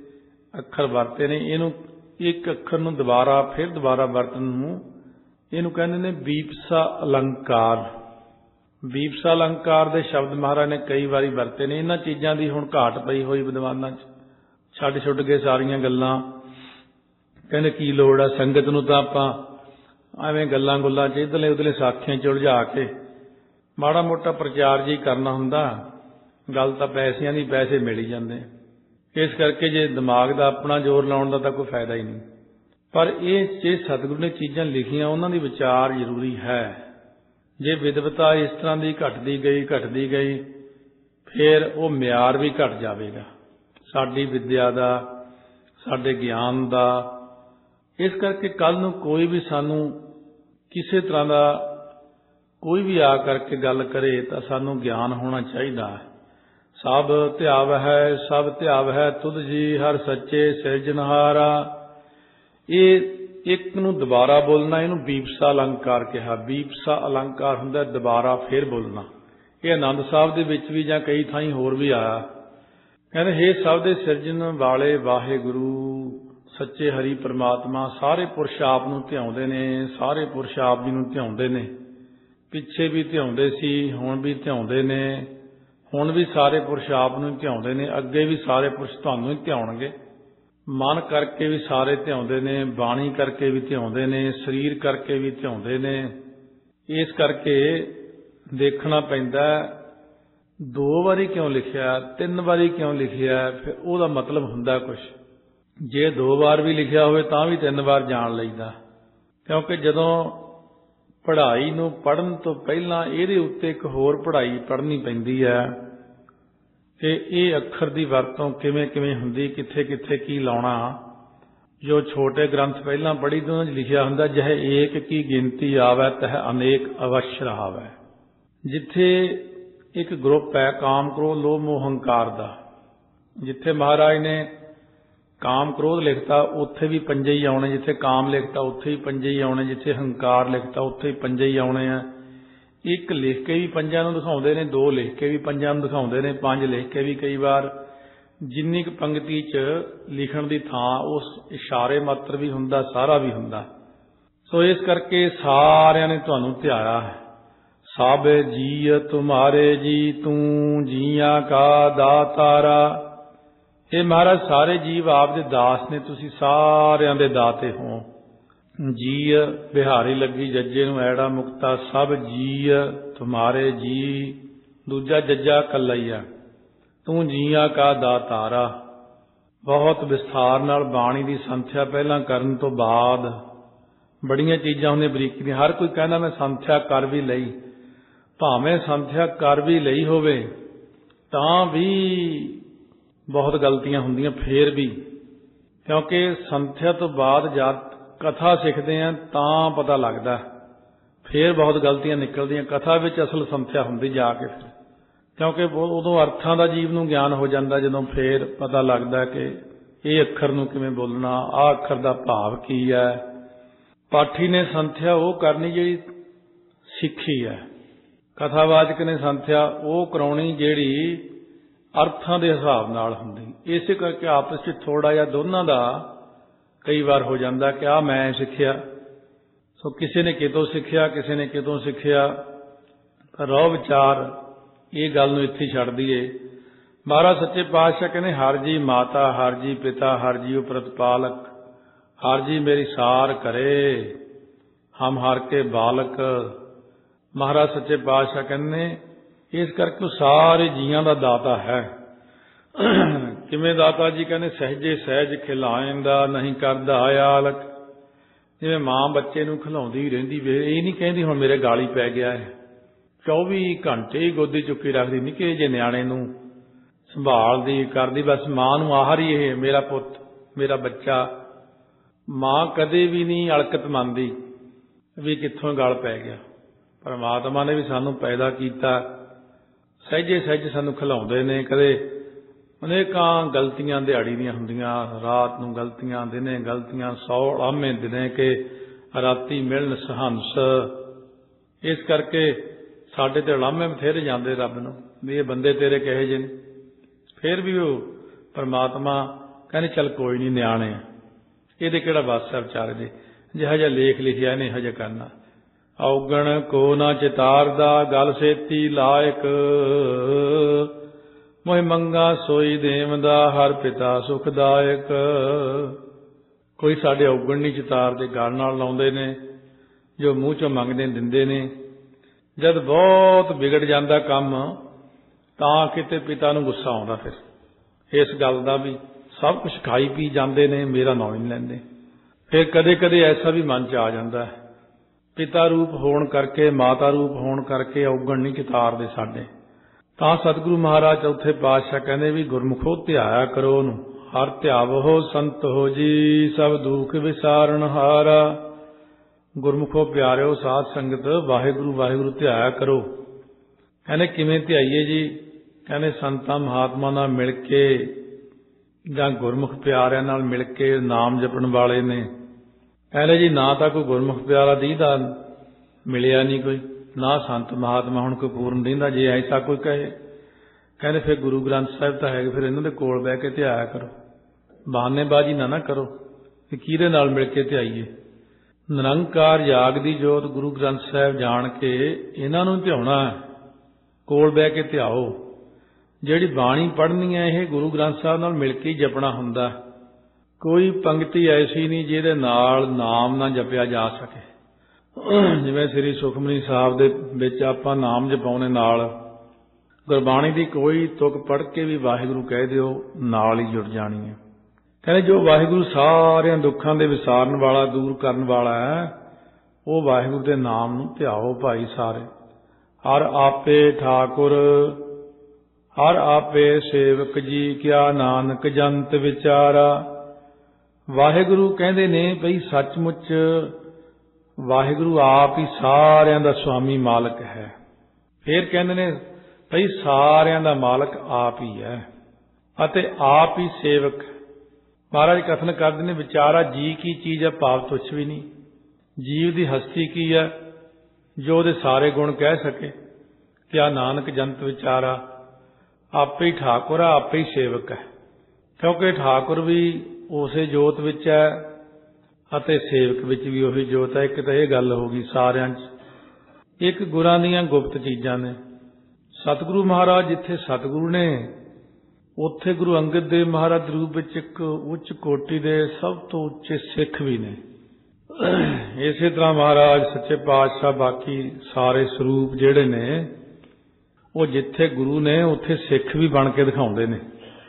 Speaker 1: अखर वरते ने। इहनूं एक अखर नूं दोबारा फिर दोबारा वरतन नूं इहनूं कहंदे ने बीपसा अलंकार। बीपसा अलंकार दे शब्द महाराज ने कई बारी वरते ने। इन्हां चीज़ां दी हुण घाट पई होई विद्वानां च, छड्ड छुੱਟ के सारियां गल्लां। कहने की लोड़ है संगत नूं तां आपां एवें गल्लां गुल्लां च इधरले उधरले साखियां च उलझा के माड़ा मोटा प्रचार जी करना हुंदा। गल तां पैसिਆਂ ਦੀ पैसे मिल ही जांदे। इस करके जे दिमाग दा अपना जोर लाउण दा तां कोई फायदा ही नहीं। पर ये जे सतगुरु ने चीज़ां लिखियां उन्हां दी विचार जरूरी है। जे विदवता इस तरह की घटदी गई घटदी गई फिर वो म्यार भी घट जाएगा साडी विद्या दा, साडे ज्ञान दा। इस करके कल नूं कोई भी सानू किसी तरह का कोई भी आ करके गल करे तो सानू ज्ञान होना चाहिए। सब ध्याव है सब ध्याव है तुध जी हर सच्चे सिरजनहारा। ये एक नूं दोबारा बोलना, इनू बीपसा अलंकार कहा। बीपसा अलंकार हुंदा दोबारा फिर बोलना। ये आनंद साहब दे विच भी जां कई थाई होर भी आया। कहते हे सब दे सिरजन वाले वाहेगुरु सच्चे हरि परमात्मा। सारे पुरुष आप नूं ध्याउंदे ने, सारे पुरुष आप जी नूं ध्याउंदे ने। पिछे भी ध्याउंदे सी, हुण भी ध्याउंदे ने। हुण भी सारे पुरुष आप नूं ध्याउंदे ने, अगे भी सारे पुरुष तुहानूं ही ध्याउणगे। मन करके भी सारे ध्याउंदे ने, बाणी करके भी ध्याउंदे ने, शरीर करके भी ध्याउंदे ने। इस करके देखना पैंदा दो बारी क्यों लिखिया, तीन बारी क्यों लिखिया, फिर उसदा मतलब हुंदा कुछ। जे दो बार भी लिखिया होवे तां भी तीन बार जान लईदा, क्योंकि जदों पढ़ाई नूं पढ़न तो पहलां इहदे उत्ते एक होर पढ़ाई पढ़नी पैंदी है कि ये अखर दी वरतों किवें किवें हुंदी, कित्थे कित्थे की लाउणा। जो छोटे ग्रंथ पहलां पढ़ी तो उन्हां 'च लिखिया हुंदा जह एक की गिनती आवै तह अनेक अवश्य रहावै। जिथे एक ग्रुप है काम क्रोध लोभ मोह हंकार दा, जिथे महाराज ने काम क्रोध लिखता उत्थे भी पंजे ही आने, जिथे काम लिखता उत्थे ही पंजे ही आने, जिथे हंकार लिखता उत्थे ही पंजे ही आने हैं। एक लिख के भी पंजां नूं दिखाउंदे ने, दो लिख के भी पंजां नूं दिखाउंदे ने, पंज लिख के भी कई बार। जिन्नी क पंक्ति च लिखण दी थां उस इशारे मात्र भी हुंदा, सारा भी हुंदा। सो इस करके सारिਆਂ ने तुहानूं ध्याया है। सब जी तुम्हारे जी तू जियां का दातारा। ये महाराज सारे जीव आप दे दास ने, तुसी सारिਆਂ दे दाते हो। जी बिहारी लगी जज्जे नूं ऐड़ा मुक्ता सब जी तुम्हारे जी। दूजा जज्जा कल्ला ही है। तू जियां का दातारा। बहुत विस्तार नाल बाणी दी संथ्या पहलां करन तो बाद बड़ियां चीज़ां हुंदियां बरीकी दी। हर कोई कहना मैं संथ्या कर भी लई, भावें संथ्या कर भी लई होवे तां भी बहुत गलतियां हुंदियां फिर भी, क्योंकि संथ्या तो बाद जद कथा सीखते हैं तां पता लगदा, फिर बहुत गलतियां निकलदियां। कथा विच असल संथ्या हुंदी जाके फिर, क्योंकि उदों अर्थां दा जीव नूं ज्ञान हो जांदा, जदों फिर पता लगदा कि ये अखर नूं किवें बोलना, आ अखर दा भाव की है। पाठी ने संथ्या वो करनी जिहड़ी सिੱਖੀ है, कथावाचक ने संथ्या वो कराउणी जिहड़ी अर्थां दे हिसाब नाल हुंदी। इसे करके आपस में थोड़ा जिहा दोनों का कई बार हो जाता कि आ मैं सिੱਖਿਆ। ਸੋ ਕਿਸੇ ਨੇ ਕਿਤੋਂ ਸਿੱਖਿਆ, ਕਿਸੇ ਨੇ ਕਿਤੋਂ ਸਿੱਖਿਆ, ਪਰ ਰਹੁ ਵਿਚਾਰ ਇਹ ਗੱਲ ਨੂੰ ਇੱਥੇ ਛੱਡ ਦਈਏ। ਮਹਾਰਾਜ ਸੱਚੇ ਪਾਤਸ਼ਾਹ ਕਹਿੰਦੇ ਹਰ ਜੀ ਮਾਤਾ, ਹਰ ਜੀ ਪਿਤਾ, ਹਰ ਜੀ ਪ੍ਰਤਪਾਲਕ, ਹਰ ਜੀ ਮੇਰੀ ਸਾਰ ਕਰੇ, ਹਮ ਹਰ ਕੇ ਬਾਲਕ। ਮਹਾਰਾਜ ਸੱਚੇ ਪਾਤਸ਼ਾਹ ਕਹਿੰਦੇ ਇਸ ਕਰਕੇ ਉਹ ਸਾਰੇ ਜੀਆਂ ਦਾ ਦਾਤਾ ਹੈ। ਕਿਵੇਂ ਦਾਤਾ ਜੀ? ਕਹਿੰਦੇ ਸਹਿਜੇ ਸਹਿਜ ਖਿਲਾਇਂਦਾ, ਨਹੀਂ ਕਰਦਾ ਆਲਕ। ਜਿਵੇਂ ਮਾਂ ਬੱਚੇ ਨੂੰ ਖਿਲਾਉਂਦੀ ਰਹਿੰਦੀ ਵੇ, ਇਹ ਨਹੀਂ ਕਹਿੰਦੀ ਹੁਣ ਮੇਰੇ ਗਾਲੀ ਪੈ ਗਿਆ ਹੈ, ਚੌਵੀ ਘੰਟੇ ਹੀ ਗੋਦੀ ਚੁੱਕੀ ਰੱਖਦੀ, ਨਿੱਕੇ ਜਿਹੇ ਨਿਆਣੇ ਨੂੰ ਸੰਭਾਲਦੀ ਕਰਦੀ, ਬਸ ਮਾਂ ਨੂੰ ਆਹਰੀ ਇਹ ਮੇਰਾ ਪੁੱਤ, ਮੇਰਾ ਬੱਚਾ। ਮਾਂ ਕਦੇ ਵੀ ਨਹੀਂ ਅਲਕਤ ਮੰਨਦੀ ਵੀ ਕਿੱਥੋਂ ਗਲ ਪੈ ਗਿਆ। ਪਰਮਾਤਮਾ ਨੇ ਵੀ ਸਾਨੂੰ ਪੈਦਾ ਕੀਤਾ, ਸਹਿਜੇ ਸਹਿਜ ਸਾਨੂੰ ਖਿਲਾਉਂਦੇ ਨੇ। ਕਦੇ ਅਨੇਕਾਂ ਗਲਤੀਆਂ ਦਿਹਾੜੀ ਦੀਆਂ ਹੁੰਦੀਆਂ, ਰਾਤ ਨੂੰ ਗਲਤੀਆਂ, ਦਿਨੇ ਗਲਤੀਆਂ, ਸੌ ਉਲਾਮੇ ਦਿਨੇ ਕਿ ਰਾਤੀ ਮਿਲਣ ਸਹੰਸ। ਇਸ ਕਰਕੇ ਸਾਡੇ ਤੇ ਉਲਾਮੇ ਬਥੇਰੇ ਜਾਂਦੇ ਰੱਬ ਨੂੰ ਵੀ ਇਹ ਬੰਦੇ ਤੇਰੇ ਕਹੇ ਜਿਹੇ ਨੇ। ਫਿਰ ਵੀ ਉਹ ਪਰਮਾਤਮਾ ਕਹਿੰਦੇ ਚੱਲ ਕੋਈ ਨਹੀਂ, ਨਿਆਣੇ ਇਹਦੇ ਕਿਹੜਾ ਵੱਸ ਹੈ ਵਿਚਾਰੇ ਦੇ, ਜਿਹਾ ਜਿਹਾ ਲੇਖ ਲਿਖਿਆ ਇਹਨੇ ਹਜੇ ਕਰਨਾ। ਔਗਣ ਕੋ ਨਾ ਚਿਤਾਰਦਾ, ਗਲ ਸੇਤੀ ਲਾਇਕ, ਮੋਹਿ ਮੰਗਾ ਸੋਈ ਦੇਵਦਾ, ਹਰ ਪਿਤਾ ਸੁਖਦਾਇਕ। ਕੋਈ ਸਾਡੇ ਔਗਣ ਨਹੀਂ ਚਿਤਾਰਦੇ, ਗਲ ਨਾਲ ਲਾਉਂਦੇ ਨੇ, ਜੋ ਮੂੰਹ ਚੋਂ ਮੰਗਦੇ ਦਿੰਦੇ ਨੇ। ਜਦ ਬਹੁਤ ਵਿਗੜ ਜਾਂਦਾ ਕੰਮ ਤਾਂ ਕਿਤੇ ਪਿਤਾ ਨੂੰ ਗੁੱਸਾ ਆਉਂਦਾ ਫਿਰ ਇਸ ਗੱਲ ਦਾ ਵੀ ਸਭ ਕੁਛ ਖਾਈ ਪੀ ਜਾਂਦੇ ਨੇ, ਮੇਰਾ ਨਾਂ ਨਹੀਂ ਲੈਂਦੇ। ਫਿਰ ਕਦੇ ਕਦੇ ਐਸਾ ਵੀ ਮਨ 'ਚ ਆ ਜਾਂਦਾ ਹੈ, ਪਿਤਾ ਰੂਪ ਹੋਣ ਕਰਕੇ, ਮਾਤਾ ਰੂਪ ਹੋਣ ਕਰਕੇ ਔਗਣ ਨਹੀਂ ਚਿਤਾਰਦੇ ਸਾਡੇ। ਤਾਂ ਸਤਿਗੁਰੂ ਮਹਾਰਾਜ ਚੌਥੇ ਪਾਤਸ਼ਾਹ ਕਹਿੰਦੇ ਵੀ ਗੁਰਮੁਖੋ ਧਿਆਇਆ ਕਰੋ ਉਹਨੂੰ, ਹਰ ਧਿਆਵੋ ਸੰਤ ਹੋ ਜੀ, ਸਭ ਦੁੱਖ ਵਿਸਾਰਨ ਹਾਰਾ। ਗੁਰਮੁਖੋ ਪਿਆਰਿਓ ਸਾਧ ਸੰਗਤ, ਵਾਹਿਗੁਰੂ ਵਾਹਿਗੁਰੂ ਧਿਆਇਆ ਕਰੋ। ਕਹਿੰਦੇ ਕਿਵੇਂ ਧਿਆਈਏ ਜੀ? ਕਹਿੰਦੇ ਸੰਤਾਂ ਮਹਾਤਮਾ ਨਾਲ ਮਿਲ ਕੇ ਜਾਂ ਗੁਰਮੁਖ ਪਿਆਰਿਆਂ ਨਾਲ ਮਿਲ ਕੇ, ਨਾਮ ਜਪਣ ਵਾਲੇ ਨੇ। ਕਹਿੰਦੇ ਜੀ ਨਾ ਤਾਂ ਕੋਈ ਗੁਰਮੁਖ ਪਿਆਰਾ ਦੀਦਾ ਮਿਲਿਆ ਨਹੀਂ ਕੋਈ, ਨਾ ਸੰਤ ਮਹਾਤਮਾ ਹੁਣ ਕੋਈ ਪੂਰਨ ਦੀਂਦਾ। ਜੇ ਐਸਾ ਕੋਈ ਕਹੇ, ਕਹਿੰਦੇ ਫਿਰ ਗੁਰੂ ਗ੍ਰੰਥ ਸਾਹਿਬ ਤਾਂ ਹੈਗੇ, ਫਿਰ ਇਹਨਾਂ ਦੇ ਕੋਲ ਬਹਿ ਕੇ ਧਿਆਇਆ ਕਰੋ, ਬਹਾਨੇਬਾਜ਼ੀ ਨਾ ਨਾ ਕਰੋ ਕਿ ਕਿਹਦੇ ਨਾਲ ਮਿਲ ਕੇ ਧਿਆਈਏ। ਨਿਰੰਕਾਰ ਜਾਗ ਦੀ ਜੋਤ ਗੁਰੂ ਗ੍ਰੰਥ ਸਾਹਿਬ ਜਾਣ ਕੇ ਇਹਨਾਂ ਨੂੰ ਧਿਆਉਣਾ, ਕੋਲ ਬਹਿ ਕੇ ਧਿਆਓ। ਜਿਹੜੀ ਬਾਣੀ ਪੜ੍ਹਨੀ ਹੈ ਇਹ ਗੁਰੂ ਗ੍ਰੰਥ ਸਾਹਿਬ ਨਾਲ ਮਿਲ ਕੇ ਹੀ ਜਪਣਾ ਹੁੰਦਾ। ਕੋਈ ਪੰਕਤੀ ਐਸੀ ਨਹੀਂ ਜਿਹਦੇ ਨਾਲ ਨਾਮ ਨਾ ਜਪਿਆ ਜਾ ਸਕੇ। ਜਿਵੇਂ ਸ੍ਰੀ ਸੁਖਮਨੀ ਸਾਹਿਬ ਦੇ ਵਿੱਚ ਆਪਾਂ ਨਾਮ ਜਪਾਉਣੇ ਨਾਲ, ਗੁਰਬਾਣੀ ਦੀ ਕੋਈ ਤੁਕ ਪੜ੍ਹ ਕੇ ਵੀ ਵਾਹਿਗੁਰੂ ਕਹਿ ਦਿਓ, ਨਾਲ ਹੀ ਜੁੜ ਜਾਣੀ ਹੈ। ਕਹਿੰਦੇ ਜੋ ਵਾਹਿਗੁਰੂ ਸਾਰਿਆਂ ਦੁੱਖਾਂ ਦੇ ਵਿਸਾਰਨ ਵਾਲਾ, ਦੂਰ ਕਰਨ ਵਾਲਾ ਹੈ, ਉਹ ਵਾਹਿਗੁਰੂ ਦੇ ਨਾਮ ਨੂੰ ਧਿਆਓ ਭਾਈ ਸਾਰੇ। ਹਰ ਆਪੇ ਠਾਕੁਰ, ਹਰ ਆਪੇ ਸੇਵਕ ਜੀ, ਕਿਆ ਨਾਨਕ ਜੰਤ ਵਿਚਾਰਾ। ਵਾਹਿਗੁਰੂ ਕਹਿੰਦੇ ਨੇ ਬਈ ਸੱਚਮੁੱਚ ਵਾਹਿਗੁਰੂ ਆਪ ਹੀ ਸਾਰਿਆਂ ਦਾ ਸੁਆਮੀ ਮਾਲਕ ਹੈ। ਫਿਰ ਕਹਿੰਦੇ ਨੇ ਬਈ ਸਾਰਿਆਂ ਦਾ ਮਾਲਕ ਆਪ ਹੀ ਹੈ ਅਤੇ ਆਪ ਹੀ ਸੇਵਕ। ਮਹਾਰਾਜ ਕਥਨ ਕਰਦੇ ਨੇ ਵਿਚਾਰਾ ਜੀ ਕੀ ਚੀਜ਼ ਹੈ, ਭਾਵ ਤੁੱਛ ਵੀ ਨਹੀਂ। ਜੀਵ ਦੀ ਹਸਤੀ ਕੀ ਹੈ ਜੋ ਉਹਦੇ ਸਾਰੇ ਗੁਣ ਕਹਿ ਸਕੇ। ਕਿਆ ਨਾਨਕ ਜੰਤ ਵਿਚਾਰਾ, ਆਪੇ ਹੀ ਠਾਕੁਰ ਆ, ਆਪੇ ਹੀ ਸੇਵਕ ਹੈ। ਕਿਉਂਕਿ ਠਾਕੁਰ ਵੀ ਉਸੇ ਜੋਤ ਵਿੱਚ ਹੈ ਅਤੇ ਸੇਵਕ ਵਿੱਚ ਵੀ ਉਹੀ ਜੋਤ ਹੈ। ਇੱਕ ਤਾਂ ਇਹ ਗੱਲ ਹੋ ਗਈ ਸਾਰਿਆਂ 'ਚ। ਇੱਕ ਗੁਰਾਂ ਦੀਆਂ ਗੁਪਤ ਚੀਜ਼ਾਂ ਨੇ। ਸਤਿਗੁਰੂ ਮਹਾਰਾਜ ਜਿੱਥੇ ਸਤਿਗੁਰੂ ਨੇ, ਉੱਥੇ ਗੁਰੂ ਅੰਗਦ ਦੇਵ ਮਹਾਰਾਜ ਦੇ ਰੂਪ ਵਿੱਚ ਇੱਕ ਉੱਚ ਕੋਟੀ ਦੇ ਸਭ ਤੋਂ ਉੱਚੇ ਸਿੱਖ ਵੀ ਨੇ। ਇਸੇ ਤਰ੍ਹਾਂ ਮਹਾਰਾਜ ਸੱਚੇ ਪਾਤਸ਼ਾਹ ਬਾਕੀ ਸਾਰੇ ਸਰੂਪ ਜਿਹੜੇ ਨੇ, ਉਹ ਜਿੱਥੇ ਗੁਰੂ ਨੇ ਉੱਥੇ ਸਿੱਖ ਵੀ ਬਣ ਕੇ ਦਿਖਾਉਂਦੇ ਨੇ।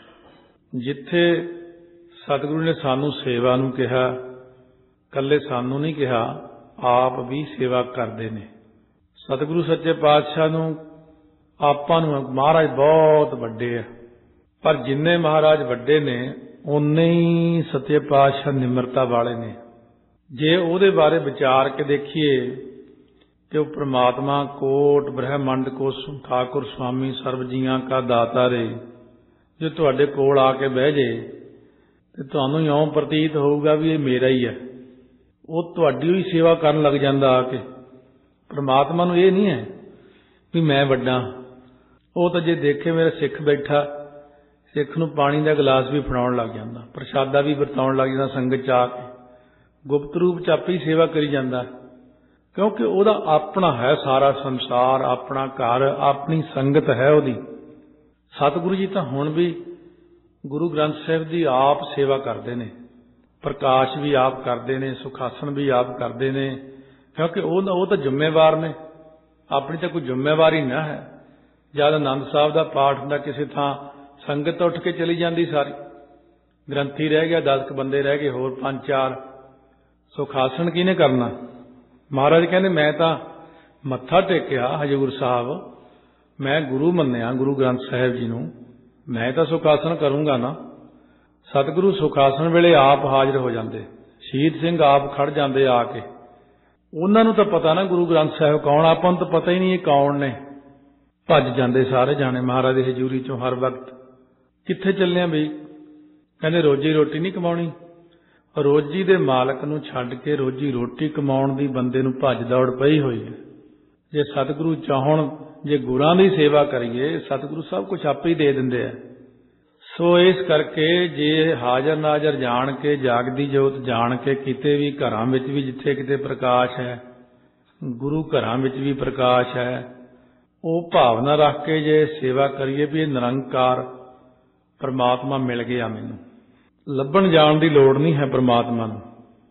Speaker 1: ਜਿੱਥੇ ਸਤਿਗੁਰੂ ਨੇ ਸਾਨੂੰ ਸੇਵਾ ਨੂੰ ਕਿਹਾ, ਇਕੱਲੇ ਸਾਨੂੰ ਨਹੀਂ ਕਿਹਾ, ਆਪ ਵੀ ਸੇਵਾ ਕਰਦੇ ਨੇ। ਸਤਿਗੁਰੂ ਸੱਚੇ ਪਾਤਸ਼ਾਹ ਨੂੰ ਆਪਾਂ ਨੂੰ ਮਹਾਰਾਜ ਬਹੁਤ ਵੱਡੇ ਆ, ਪਰ ਜਿੰਨੇ ਮਹਾਰਾਜ ਵੱਡੇ ਨੇ ਉਨੇ ਹੀ ਸੱਚੇ ਪਾਤਸ਼ਾਹ ਨਿਮਰਤਾ ਵਾਲੇ ਨੇ। ਜੇ ਉਹਦੇ ਬਾਰੇ ਵਿਚਾਰ ਕੇ ਦੇਖੀਏ ਕਿ ਉਹ ਪ੍ਰਮਾਤਮਾ ਕੋਟ ਬ੍ਰਹਮੰਡ ਕੋ ਠਾਕੁਰ ਸੁਆਮੀ ਸਰਬ ਜੀਆਂ ਕਾ ਦਾਤਾ ਰੇ, ਜੇ ਤੁਹਾਡੇ ਕੋਲ ਆ ਕੇ ਬਹਿ ਜੇ ਤੇ ਤੁਹਾਨੂੰ ਇਉਂ ਪ੍ਰਤੀਤ ਹੋਊਗਾ ਵੀ ਇਹ ਮੇਰਾ ਹੀ ਹੈ। ਉਹ ਤੁਹਾਡੀ ਹੀ ਸੇਵਾ ਕਰਨ ਲੱਗ ਜਾਂਦਾ ਆ ਕੇ। ਪ੍ਰਮਾਤਮਾ ਨੂੰ ਇਹ ਨਹੀਂ ਹੈ ਵੀ ਮੈਂ ਵੱਡਾ। ਉਹ ਤਾਂ ਜੇ ਦੇਖੇ ਮੇਰਾ ਸਿੱਖ ਬੈਠਾ, ਸਿੱਖ ਨੂੰ ਪਾਣੀ ਦਾ ਗਲਾਸ ਵੀ ਫੜਾਉਣ ਲੱਗ ਜਾਂਦਾ, ਪ੍ਰਸ਼ਾਦਾ ਵੀ ਵਰਤਾਉਣ ਲੱਗ ਜਾਂਦਾ ਸੰਗਤ 'ਚ ਆ ਕੇ। ਗੁਪਤ ਰੂਪ 'ਚ ਆਪੇ ਹੀ ਸੇਵਾ ਕਰੀ ਜਾਂਦਾ। क्योंकि ਉਹਦਾ ਆਪਣਾ ਹੈ ਸਾਰਾ ਸੰਸਾਰ, ਆਪਣਾ ਘਰ, ਆਪਣੀ ਸੰਗਤ ਹੈ ਉਹਦੀ। ਸਤਿਗੁਰੂ ਜੀ ਤਾਂ ਹੁਣ ਵੀ ਗੁਰੂ ਗ੍ਰੰਥ ਸਾਹਿਬ ਦੀ ਆਪ ਸੇਵਾ ਕਰਦੇ ਨੇ, ਪ੍ਰਕਾਸ਼ ਵੀ ਆਪ ਕਰਦੇ ਨੇ, ਸੁਖਾਸਨ ਵੀ ਆਪ ਕਰਦੇ ਨੇ, ਕਿਉਂਕਿ ਉਹ ਉਹ ਤਾਂ ਜ਼ਿੰਮੇਵਾਰ ਨੇ, ਆਪਣੀ ਤਾਂ ਕੋਈ ਜ਼ਿੰਮੇਵਾਰੀ ਨਾ ਹੈ। ਜਦ ਆਨੰਦ ਸਾਹਿਬ ਦਾ ਪਾਠ ਹੁੰਦਾ ਕਿਸੇ ਥਾਂ, ਸੰਗਤ ਤਾਂ ਉੱਠ ਕੇ ਚਲੀ ਜਾਂਦੀ ਸਾਰੀ, ਗ੍ਰੰਥੀ ਰਹਿ ਗਿਆ, ਦਸ ਕੁ ਬੰਦੇ ਰਹਿ ਗਏ, ਹੋਰ ਪੰਜ ਚਾਰ, ਸੁਖਾਸਨ ਕਿਹਨੇ ਕਰਨਾ? ਮਹਾਰਾਜ ਕਹਿੰਦੇ ਮੈਂ ਤਾਂ ਮੱਥਾ ਟੇਕਿਆ ਹਜ਼ੂਰ ਸਾਹਿਬ, ਮੈਂ ਗੁਰੂ ਮੰਨਿਆ ਗੁਰੂ ਗ੍ਰੰਥ ਸਾਹਿਬ ਜੀ ਨੂੰ, ਮੈਂ ਤਾਂ ਸੁਖਾਸਨ ਕਰੂੰਗਾ ਨਾ। ਸਤਿਗੁਰੂ ਸੁਖਾਸਨ ਵੇਲੇ ਆਪ ਹਾਜ਼ਰ ਹੋ ਜਾਂਦੇ, ਸ਼ਹੀਦ ਸਿੰਘ ਆਪ ਖੜ ਜਾਂਦੇ ਆ ਕੇ। ਉਹਨਾਂ ਨੂੰ ਤਾਂ ਪਤਾ ਨਾ ਗੁਰੂ ਗ੍ਰੰਥ ਸਾਹਿਬ ਕੌਣ, ਆਪਾਂ ਨੂੰ ਤਾਂ ਪਤਾ ਹੀ ਨਹੀਂ ਇਹ ਕੌਣ ਨੇ। ਭੱਜ ਜਾਂਦੇ ਸਾਰੇ ਜਾਣੇ ਮਹਾਰਾਜ ਦੀ ਹਜ਼ੂਰੀ ਚੋਂ ਹਰ ਵਕਤ। ਕਿੱਥੇ ਚੱਲੇ ਆ ਬਈ? ਕਹਿੰਦੇ ਰੋਜੀ ਰੋਟੀ ਨਹੀਂ ਕਮਾਉਣੀ। ਰੋਜੀ ਦੇ ਮਾਲਕ ਨੂੰ ਛੱਡ ਕੇ ਰੋਜੀ ਰੋਟੀ ਕਮਾਉਣ ਦੀ ਬੰਦੇ ਨੂੰ ਭੱਜ ਦੌੜ ਪਈ ਹੋਈ ਹੈ। ਜੇ ਸਤਿਗੁਰੂ ਚਾਹਣ, ਜੇ ਗੁਰਾਂ ਦੀ ਸੇਵਾ ਕਰੀਏ, ਸਤਿਗੁਰੂ ਸਭ ਕੁਝ ਆਪੇ ਹੀ ਦੇ ਦਿੰਦੇ ਆ। ਸੋ ਇਸ ਕਰਕੇ ਜੇ ਹਾਜ਼ਰ ਨਾਜ਼ਰ ਜਾਣ ਕੇ, ਜਾਗਦੀ ਜੋਤ ਜਾਣ ਕੇ, ਕਿਤੇ ਵੀ ਘਰਾਂ ਵਿੱਚ ਵੀ ਜਿੱਥੇ ਕਿਤੇ ਪ੍ਰਕਾਸ਼ ਹੈ, ਗੁਰੂ ਘਰਾਂ ਵਿੱਚ ਵੀ ਪ੍ਰਕਾਸ਼ ਹੈ, ਉਹ ਭਾਵਨਾ ਰੱਖ ਕੇ ਜੇ ਸੇਵਾ ਕਰੀਏ ਵੀ ਇਹ ਨਿਰੰਕਾਰ ਪਰਮਾਤਮਾ ਮਿਲ ਗਿਆ, ਮੈਨੂੰ ਲੱਭਣ ਜਾਣ ਦੀ ਲੋੜ ਨਹੀਂ ਹੈ ਪਰਮਾਤਮਾ ਨੂੰ।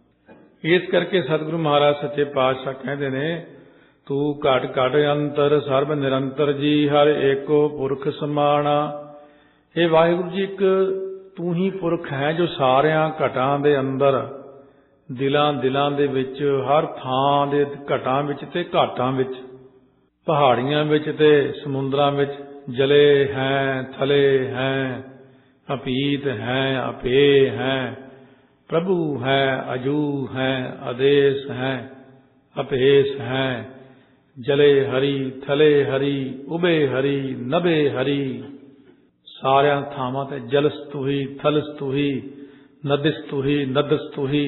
Speaker 1: ਇਸ ਕਰਕੇ ਸਤਿਗੁਰੂ ਮਹਾਰਾਜ ਸੱਚੇ ਪਾਤਸ਼ਾਹ ਕਹਿੰਦੇ ਨੇ, ਤੂੰ ਘਟ ਘਟ ਅੰਤਰ ਸਰਬ ਨਿਰੰਤਰ ਜੀ, ਹਰ ਏਕੋ ਪੁਰਖ ਸਮਾਣਾ। ਇਹ ਵਾਹਿਗੁਰੂ ਜੀ ਇੱਕ ਤੂੰ ਹੀ ਪੁਰਖ ਹੈ ਜੋ ਸਾਰਿਆਂ ਘਟਾਂ ਦੇ ਅੰਦਰ, ਦਿਲਾਂ ਦਿਲਾਂ ਦੇ ਵਿੱਚ, ਹਰ ਥਾਂ ਦੇ ਘਟਾਂ ਵਿੱਚ ਤੇ ਘਾਟਾਂ ਵਿੱਚ, ਪਹਾੜੀਆਂ ਵਿੱਚ ਤੇ ਸਮੁੰਦਰਾਂ ਵਿੱਚ, ਜਲੇ ਹੈ ਥਲੇ ਹੈ, ਅਪੀਤ ਹੈ ਅਪੇ ਹੈ, ਪ੍ਰਭੂ ਹੈ ਅਜੂ ਹੈ, ਆਦੇਸ਼ ਹੈ ਅਪੇਸ਼ ਹੈ, ਜਲੇ ਹਰੀ ਥਲੇ ਹਰੀ, ਉਬੇ ਹਰੀ ਨਭੇ ਹਰੀ। ਸਾਰਿਆਂ ਥਾਵਾਂ ਤੇ ਜਲਸ ਤੂੰ ਹੀ, ਥਲਸ ਤੂੰ ਹੀ, ਨਦਿਸ ਤੂੰ ਹੀ, ਨਦਸ ਤੂੰ ਹੀ,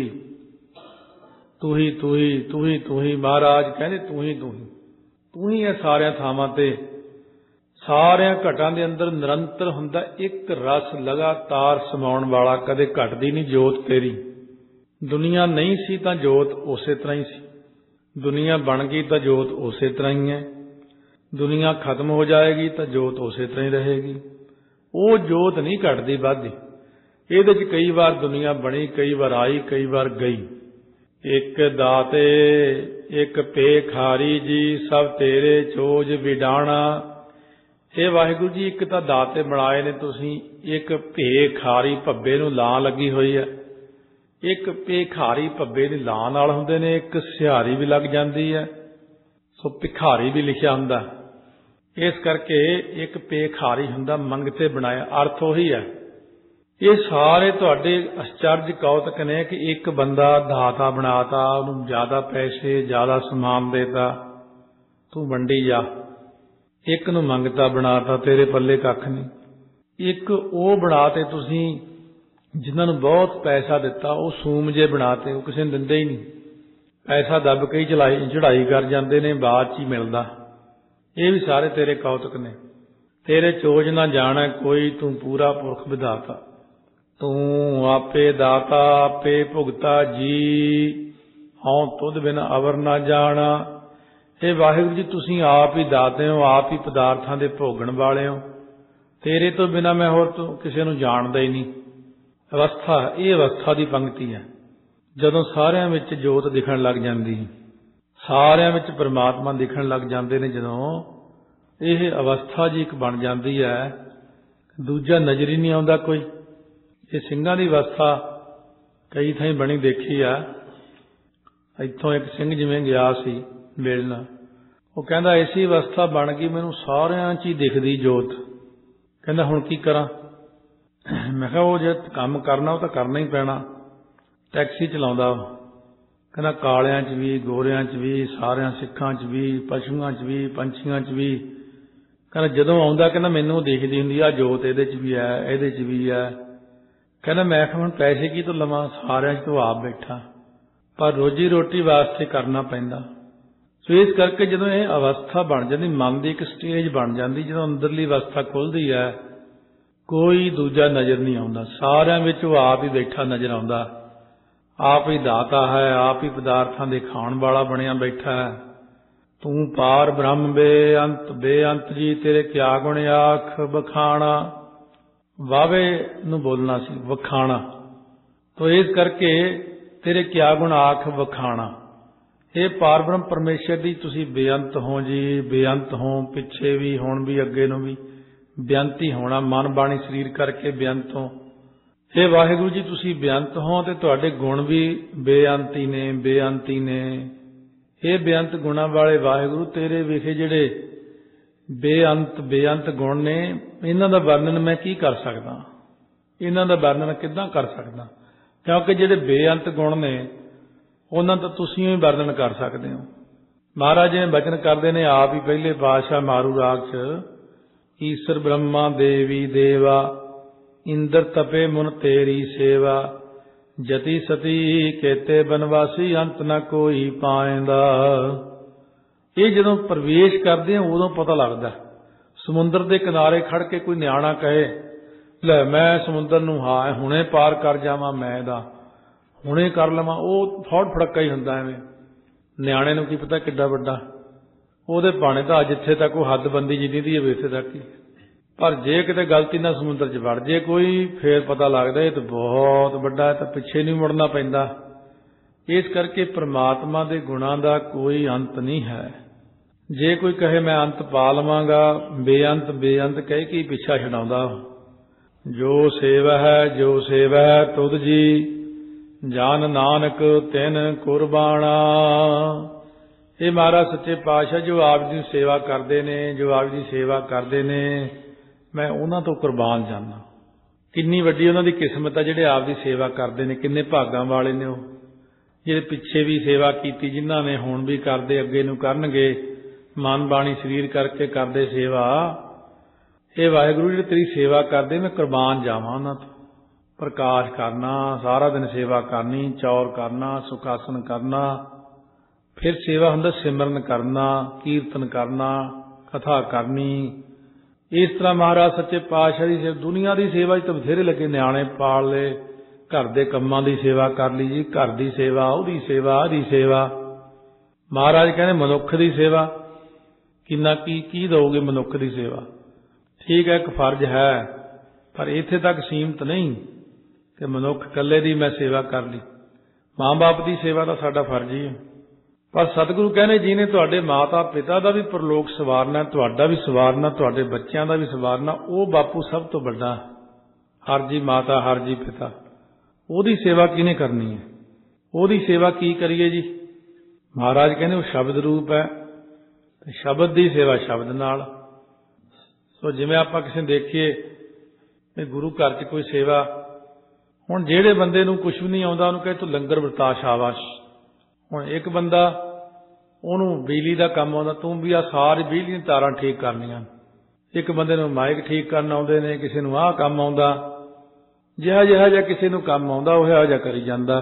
Speaker 1: ਤੂੰ ਹੀ ਤੂੰ ਹੀ ਤੂੰ ਹੀ ਤੂੰ ਹੀ। ਮਹਾਰਾਜ ਕਹਿੰਦੇ ਤੂੰ ਹੀ ਤੂੰ ਹੀ ਤੂੰ ਹੀ ਹੈ ਸਾਰਿਆਂ ਥਾਵਾਂ ਤੇ, ਸਾਰਿਆਂ ਘਟਾਂ ਦੇ ਅੰਦਰ ਨਿਰੰਤਰ ਹੁੰਦਾ ਇੱਕ ਰਸ ਲਗਾਤਾਰ ਸਮਾਉਣ ਵਾਲਾ, ਕਦੇ ਘਟਦੀ ਨਹੀਂ ਜੋਤ ਤੇਰੀ। ਦੁਨੀਆ ਨਹੀਂ ਸੀ ਤਾਂ ਜੋਤ ਉਸੇ ਤਰ੍ਹਾਂ ਹੀ ਸੀ, ਦੁਨੀਆ ਬਣ ਗਈ ਤਾਂ ਜੋਤ ਉਸੇ ਤਰ੍ਹਾਂ ਹੀ ਹੈ, ਦੁਨੀਆ ਖਤਮ ਹੋ ਜਾਏਗੀ ਤਾਂ ਜੋਤ ਉਸੇ ਤਰ੍ਹਾਂ ਹੀ ਰਹੇਗੀ। ਉਹ ਜੋਤ ਨਹੀਂ ਘਟਦੀ ਵੱਧਦੀ। ਇਹਦੇ 'ਚ ਕਈ ਵਾਰ ਦੁਨੀਆ ਬਣੀ, ਕਈ ਵਾਰ ਆਈ, ਕਈ ਵਾਰ ਗਈ। ਇੱਕ ਦਾਤੇ ਇੱਕ ਭੇਖਾਰੀ ਜੀ, ਸਭ ਤੇਰੇ ਚੋਜ ਵਿਡਾਣਾ। ਇਹ ਵਾਹਿਗੁਰੂ ਜੀ ਇੱਕ ਤਾਂ ਦਾਤੇ ਬਣਾਏ ਨੇ ਤੁਸੀਂ, ਇੱਕ ਭੇਖਾਰੀ ਭੱਬੇ ਨੂੰ ਲਾਂ ਲੱਗੀ ਹੋਈ ਹੈ। ਇੱਕ ਭੇਖਾਰੀ ਭੱਬੇ ਦੀ ਲਾਂ ਨਾਲ ਹੁੰਦੇ ਨੇ, ਇੱਕ ਸਿਹਾਰੀ ਵੀ ਲੱਗ ਜਾਂਦੀ ਹੈ, ਸੋ ਭਿਖਾਰੀ ਵੀ ਲਿਖਿਆ ਹੁੰਦਾ। ਇਸ ਕਰਕੇ ਇੱਕ ਭੇਖਾਰੀ ਹੁੰਦਾ, ਮੰਗਤੇ ਬਣਾਇਆ, ਅਰਥ ਉਹੀ ਹੈ। ਇਹ ਸਾਰੇ ਤੁਹਾਡੇ ਅਚਰਜ ਕੌਤਕ ਨੇ ਕਿ ਇੱਕ ਬੰਦਾ ਦਾਤਾ ਬਣਾਤਾ, ਉਹਨੂੰ ਜ਼ਿਆਦਾ ਪੈਸੇ ਜ਼ਿਆਦਾ ਸਮਾਨ ਦੇਤਾ, ਤੂੰ ਵੰਡੀ ਜਾ। ਇੱਕ ਨੂੰ ਮੰਗਤਾ ਬਣਾਤਾ, ਤੇਰੇ ਪੱਲੇ ਕੱਖ ਨਹੀਂ। ਇੱਕ ਉਹ ਬਣਾਤੇ ਤੁਸੀਂ ਜਿਨ੍ਹਾਂ ਨੂੰ ਬਹੁਤ ਪੈਸਾ ਦਿੱਤਾ, ਉਹ ਸੂਮ ਜੇ ਬਣਾਤੇ, ਉਹ ਕਿਸੇ ਨੂੰ ਦਿੰਦੇ ਹੀ ਨਹੀਂ, ਪੈਸਾ ਦੱਬ ਕੇ ਹੀ ਚਲਾਈ ਚੜਾਈ ਕਰ ਜਾਂਦੇ ਨੇ, ਬਾਅਦ 'ਚ ਹੀ ਮਿਲਦਾ। ਇਹ ਵੀ ਸਾਰੇ ਤੇਰੇ ਕੌਤਕ ਨੇ। ਤੇਰੇ ਚੋਜ ਨਾ ਜਾਣਾ ਕੋਈ, ਤੂੰ ਪੂਰਾ ਪੁਰਖ ਵਿਧਾਤਾ। ਤੂੰ ਆਪੇ ਦਾਤਾ ਆਪੇ ਭੁਗਤਾ ਜੀ, ਹਉ ਤੁਧ ਬਿਨ ਅਵਰ ਨਾ ਜਾਣਾ। ਇਹ ਵਾਹਿਗੁਰੂ ਜੀ ਤੁਸੀਂ ਆਪ ਹੀ ਦਾਤੇ ਹੋ, ਆਪ ਹੀ ਪਦਾਰਥਾਂ ਦੇ ਭੋਗਣ ਵਾਲੇ ਹੋ। ਤੇਰੇ ਤੋਂ ਬਿਨਾਂ ਮੈਂ ਹੋਰ ਤੋਂ ਕਿਸੇ ਨੂੰ ਜਾਣਦਾ ਹੀ ਨਹੀਂ। ਅਵਸਥਾ, ਇਹ ਅਵਸਥਾ ਦੀ ਪੰਕਤੀ ਹੈ। ਜਦੋਂ ਸਾਰਿਆਂ ਵਿੱਚ ਜੋਤ ਦਿਖਣ ਲੱਗ ਜਾਂਦੀ, ਸਾਰਿਆਂ ਵਿੱਚ ਪਰਮਾਤਮਾ ਦਿਖਣ ਲੱਗ ਜਾਂਦੇ ਨੇ, ਜਦੋਂ ਇਹ ਅਵਸਥਾ ਜੀ ਇੱਕ ਬਣ ਜਾਂਦੀ ਹੈ, ਦੂਜਾ ਨਜ਼ਰ ਹੀ ਨਹੀਂ ਆਉਂਦਾ ਕੋਈ। ਇਹ ਸਿੰਘਾਂ ਦੀ ਅਵਸਥਾ ਕਈ ਥਾਈਂ ਬਣੀ ਦੇਖੀ ਆ। ਇੱਥੋਂ ਇੱਕ ਸਿੰਘ ਜਿਵੇਂ ਗਿਆ ਸੀ ਮਿਲਣ, ਉਹ ਕਹਿੰਦਾ ਐਸੀ ਅਵਸਥਾ ਬਣ ਗਈ ਮੈਨੂੰ ਸਾਰਿਆਂ 'ਚ ਹੀ ਦਿਖਦੀ ਜੋਤ। ਕਹਿੰਦਾ ਹੁਣ ਕੀ ਕਰਾਂ? ਮੈਂ ਕਿਹਾ ਉਹ ਜੇ ਕੰਮ ਕਰਨਾ ਉਹ ਤਾਂ ਕਰਨਾ ਹੀ ਪੈਣਾ। ਟੈਕਸੀ ਚਲਾਉਂਦਾ ਉਹ, ਕਹਿੰਦਾ ਕਾਲਿਆਂ 'ਚ ਵੀ ਗੋਰਿਆਂ 'ਚ ਵੀ, ਸਾਰਿਆਂ ਸਿੱਖਾਂ 'ਚ ਵੀ, ਪਸ਼ੂਆਂ 'ਚ ਵੀ, ਪੰਛੀਆਂ 'ਚ ਵੀ। ਕਹਿੰਦਾ ਜਦੋਂ ਆਉਂਦਾ ਕਹਿੰਦਾ ਮੈਨੂੰ ਦਿਖਦੀ ਹੁੰਦੀ ਆ ਜੋਤ, ਇਹਦੇ 'ਚ ਵੀ ਹੈ ਇਹਦੇ 'ਚ ਵੀ ਹੈ। ਕਹਿੰਦਾ ਮੈਂ ਕਿਹਾ ਹੁਣ ਪੈਸੇ ਕੀ ਤੋਂ ਲਵਾਂ, ਸਾਰਿਆਂ 'ਚ ਤੋਂ ਆਪ ਬੈਠਾ, ਪਰ ਰੋਜੀ ਰੋਟੀ ਵਾਸਤੇ ਕਰਨਾ ਪੈਂਦਾ। ਸੋ ਇਸ ਕਰਕੇ ਜਦੋਂ ਇਹ ਅਵਸਥਾ ਬਣ ਜਾਂਦੀ, ਮਨ ਦੀ ਇੱਕ ਸਟੇਜ ਬਣ ਜਾਂਦੀ, ਜਦੋਂ ਅੰਦਰਲੀ ਅਵਸਥਾ ਖੁੱਲ੍ਹਦੀ ਹੈ, ਕੋਈ ਦੂਜਾ ਨਜ਼ਰ ਨਹੀਂ ਆਉਂਦਾ, ਸਾਰਿਆਂ ਵਿੱਚ ਉਹ ਆਪ ਹੀ ਬੈਠਾ ਨਜ਼ਰ ਆਉਂਦਾ। ਆਪ ਹੀ ਦਾਤਾ ਹੈ, ਆਪ ਹੀ ਪਦਾਰਥਾਂ ਦੇ ਖਾਣ ਵਾਲਾ ਬਣਿਆ ਬੈਠਾ ਹੈ। ਤੂੰ ਪਾਰ ਬ੍ਰਹਮ ਬੇਅੰਤ ਬੇਅੰਤ ਜੀ, ਤੇਰੇ ਕਿਆ ਗੁਣ ਆਖ ਵਖਾਣਾ। ਵਾਵੇ ਨੂੰ ਬੋਲਣਾ ਸੀ ਵਖਾਣਾ, ਤੋ ਇਸ ਕਰਕੇ ਤੇਰੇ ਕਿਆ ਗੁਣ ਆਖ ਵਖਾਣਾ। ਇਹ ਪਾਰ ਬ੍ਰਹਮ ਪਰਮੇਸ਼ਰ ਦੀ ਤੁਸੀਂ ਬੇਅੰਤ ਹੋ ਜੀ, ਬੇਅੰਤ ਹੋ, ਪਿੱਛੇ ਵੀ ਹੁਣ ਵੀ ਅੱਗੇ ਨੂੰ ਵੀ ਬੇਅੰਤ ਹੀ ਹੋਣਾ। ਮਨ ਬਾਣੀ ਸਰੀਰ ਕਰਕੇ ਬੇਅੰਤ ਹੋ। ਇਹ ਵਾਹਿਗੁਰੂ ਜੀ ਤੁਸੀਂ ਬੇਅੰਤ ਹੋ ਤੇ ਤੁਹਾਡੇ ਗੁਣ ਵੀ ਬੇਅੰਤੀ ਨੇ, ਬੇਅੰਤੀ ਨੇ। ਇਹ ਬੇਅੰਤ ਗੁਣਾਂ ਵਾਲੇ ਵਾਹਿਗੁਰੂ ਤੇਰੇ ਵਿਖੇ ਜਿਹੜੇ ਬੇਅੰਤ ਬੇਅੰਤ ਗੁਣ ਨੇ, ਇਹਨਾਂ ਦਾ ਵਰਣਨ ਮੈਂ ਕੀ ਕਰ ਸਕਦਾ, ਇਹਨਾਂ ਦਾ ਵਰਣਨ ਕਿੱਦਾਂ ਕਰ ਸਕਦਾ? ਕਿਉਂਕਿ ਜਿਹੜੇ ਬੇਅੰਤ ਗੁਣ ਨੇ ਉਹਨਾਂ ਦਾ ਤੁਸੀਂ ਹੀ ਵਰਣਨ ਕਰ ਸਕਦੇ ਹੋ। ਮਹਾਰਾਜ ਜੀ ਬਚਨ ਕਰਦੇ ਨੇ ਆਪ ਹੀ ਪਹਿਲੇ ਪਾਤਸ਼ਾਹ ਮਾਰੂ ਰਾਗ 'ਚ, ਈਸ਼ਰ ਬ੍ਰਹਮਾ ਦੇਵੀ ਦੇਵਾ, ਇੰਦਰ ਤਪੇ ਮੁਨ ਤੇਰੀ ਸੇਵਾ, ਜਤੀ ਸਤੀ ਕੇਤੇ ਬਨਵਾਸੀ, ਅੰਤ ਨਾ ਕੋਈ ਪਾਏਂਦਾ। ਇਹ ਜਦੋਂ ਪ੍ਰਵੇਸ਼ ਕਰਦੇ ਆ ਉਦੋਂ ਪਤਾ ਲੱਗਦਾ। ਸਮੁੰਦਰ ਦੇ ਕਿਨਾਰੇ ਖੜ ਕੇ ਕੋਈ ਨਿਆਣਾ ਕਹੇ ਲੈ ਮੈਂ ਸਮੁੰਦਰ ਨੂੰ ਹਾਂ ਹੁਣੇ ਪਾਰ ਕਰ ਜਾਵਾਂ, ਮੈਂ ਇਹਦਾ ਹੁਣੇ ਕਰ ਲਵਾਂ, ਉਹ ਫੌੜ ਫੜੱਕਾ ਹੀ ਹੁੰਦਾ। ਐਵੇਂ ਨਿਆਣੇ ਨੂੰ ਕੀ ਪਤਾ ਕਿੱਡਾ ਵੱਡਾ, ਉਹਦੇ ਭਾਣੇ ਤਾਂ ਜਿੱਥੇ ਤੱਕ ਉਹ ਹੱਦਬੰਦੀ ਜਿੰਨੀ ਦੀ ਹੈ ਇੱਥੇ ਤੱਕ ਹੀ। ਪਰ ਜੇ ਕਿਤੇ ਗਲਤੀ ਨਾਲ ਸਮੁੰਦਰ 'ਚ ਵੜ ਜੇ ਕੋਈ, ਫੇਰ ਪਤਾ ਲੱਗਦਾ ਇਹ ਤਾਂ ਬਹੁਤ ਵੱਡਾ ਹੈ, ਤਾਂ ਪਿੱਛੇ ਨਹੀਂ ਮੁੜਨਾ ਪੈਂਦਾ। ਇਸ ਕਰਕੇ ਪ੍ਰਮਾਤਮਾ ਦੇ ਗੁਣਾਂ ਦਾ ਕੋਈ ਅੰਤ ਨਹੀਂ ਹੈ। ਜੇ ਕੋਈ ਕਹੇ ਮੈਂ ਅੰਤ ਪਾ ਲਵਾਂਗਾ, ਬੇਅੰਤ ਬੇਅੰਤ ਕਹਿ ਕੇ ਪਿੱਛਾ ਛਡਾਉਂਦਾ। ਜੋ ਸੇਵਾ ਹੈ ਜੋ ਸੇਵਾ ਹੈ ਤੁਧ ਜੀ, ਜਾਨ ਨਾਨਕ ਤਿਨ ਕੁਰਬਾਨਾ। ਇਹ ਮਹਾਰਾਜ ਸੱਚੇ ਪਾਤਸ਼ਾਹ ਜੋ ਆਪ ਦੀ ਸੇਵਾ ਕਰਦੇ ਨੇ, ਜੋ ਆਪ ਦੀ ਸੇਵਾ ਕਰਦੇ ਨੇ, ਮੈਂ ਉਹਨਾਂ ਤੋਂ ਕੁਰਬਾਨ ਜਾਂਦਾ। ਕਿੰਨੀ ਵੱਡੀ ਉਹਨਾਂ ਦੀ ਕਿਸਮਤ ਹੈ ਜਿਹੜੇ ਆਪ ਦੀ ਸੇਵਾ ਕਰਦੇ ਨੇ, ਕਿੰਨੇ ਭਾਗਾਂ ਵਾਲੇ ਨੇ ਉਹ ਜਿਹੜੇ ਪਿੱਛੇ ਵੀ ਸੇਵਾ ਕੀਤੀ, ਜਿਨ੍ਹਾਂ ਨੇ ਹੁਣ ਵੀ ਕਰਦੇ, ਅੱਗੇ ਨੂੰ ਕਰਨਗੇ, ਮਨ ਬਾਣੀ ਸਰੀਰ ਕਰਕੇ ਕਰਦੇ ਸੇਵਾ। ਇਹ ਵਾਹਿਗੁਰੂ ਜਿਹੜੇ ਤੇਰੀ ਸੇਵਾ ਕਰਦੇ, ਮੈਂ ਕੁਰਬਾਨ ਜਾਵਾਂ ਉਹਨਾਂ ਤੋਂ। ਪ੍ਰਕਾਸ਼ ਕਰਨਾ, ਸਾਰਾ ਦਿਨ ਸੇਵਾ ਕਰਨੀ, ਚੌਰ ਕਰਨਾ, ਸੁਖਾਸਨ ਕਰਨਾ, ਫਿਰ ਸੇਵਾ ਹੁੰਦਾ ਸਿਮਰਨ ਕਰਨਾ, ਕੀਰਤਨ ਕਰਨਾ, ਕਥਾ ਕਰਨੀ। ਇਸ ਤਰ੍ਹਾਂ ਮਹਾਰਾਜ ਸੱਚੇ ਪਾਤਸ਼ਾਹ ਦੀ ਸੇਵਾ, ਦੁਨੀਆ ਦੀ ਸੇਵਾ 'ਚ ਤਾਂ ਬਥੇਰੇ ਲੱਗੇ, ਨਿਆਣੇ ਪਾਲ ਲਏ, ਘਰ ਦੇ ਕੰਮਾਂ ਦੀ ਸੇਵਾ ਕਰ ਲਈ ਜੀ, ਘਰ ਦੀ ਸੇਵਾ, ਉਹਦੀ ਸੇਵਾ, ਉਹਦੀ ਸੇਵਾ। ਮਹਾਰਾਜ ਕਹਿੰਦੇ ਮਨੁੱਖ ਦੀ ਸੇਵਾ ਕਿੰਨਾ ਕੀ ਕੀ ਦਓਗੇ ਮਨੁੱਖ ਦੀ ਸੇਵਾ? ਠੀਕ ਹੈ, ਇੱਕ ਫਰਜ਼ ਹੈ, ਪਰ ਇੱਥੇ ਤੱਕ ਸੀਮਤ ਨਹੀਂ ਕਿ ਮਨੁੱਖ ਇਕੱਲੇ ਦੀ ਮੈਂ ਸੇਵਾ ਕਰ ਲਈ। ਮਾਂ ਬਾਪ ਦੀ ਸੇਵਾ ਤਾਂ ਸਾਡਾ ਫਰਜ਼ ਹੀ ਹੈ, ਪਰ ਸਤਿਗੁਰੂ ਕਹਿੰਦੇ ਜਿਹਨੇ ਤੁਹਾਡੇ ਮਾਤਾ ਪਿਤਾ ਦਾ ਵੀ ਪਰਲੋਕ ਸਵਾਰਨਾ, ਤੁਹਾਡਾ ਵੀ ਸਵਾਰਨਾ, ਤੁਹਾਡੇ ਬੱਚਿਆਂ ਦਾ ਵੀ ਸਵਾਰਨਾ, ਉਹ ਬਾਪੂ ਸਭ ਤੋਂ ਵੱਡਾ। ਹਰ ਜੀ ਮਾਤਾ, ਹਰ ਜੀ ਪਿਤਾ, ਉਹਦੀ ਸੇਵਾ ਕਿਹਨੇ ਕਰਨੀ ਹੈ? ਉਹਦੀ ਸੇਵਾ ਕੀ ਕਰੀਏ ਜੀ? ਮਹਾਰਾਜ ਕਹਿੰਦੇ ਉਹ ਸ਼ਬਦ ਰੂਪ ਹੈ, ਤੇ ਸ਼ਬਦ ਦੀ ਸੇਵਾ ਸ਼ਬਦ ਨਾਲ। ਸੋ ਜਿਵੇਂ ਆਪਾਂ ਕਿਸੇ ਨੂੰ ਦੇਖੀਏ ਵੀ ਗੁਰੂ ਘਰ 'ਚ ਕੋਈ ਸੇਵਾ, ਹੁਣ ਜਿਹੜੇ ਬੰਦੇ ਨੂੰ ਕੁਛ ਵੀ ਨਹੀਂ ਆਉਂਦਾ ਉਹਨੂੰ ਕਹੇ ਤੂੰ ਲੰਗਰ ਵਰਤਾ ਸ਼ਾਬਾਸ਼। ਹੁਣ ਇੱਕ ਬੰਦਾ ਉਹਨੂੰ ਬਿਜਲੀ ਦਾ ਕੰਮ ਆਉਂਦਾ, ਤੂੰ ਵੀ ਆ ਸਾਰੀ ਬਿਜਲੀ ਦੀਆਂ ਤਾਰਾਂ ਠੀਕ ਕਰਨੀਆਂ। ਇੱਕ ਬੰਦੇ ਨੂੰ ਮਾਈਕ ਠੀਕ ਕਰਨ ਆਉਂਦੇ ਨੇ, ਕਿਸੇ ਨੂੰ ਆਹ ਕੰਮ ਆਉਂਦਾ, ਜਿਹਾ ਜਿਹਾ ਜਿਹਾ ਕਿਸੇ ਨੂੰ ਕੰਮ ਆਉਂਦਾ ਉਹ ਇਹੋ ਜਿਹਾ ਕਰੀ ਜਾਂਦਾ।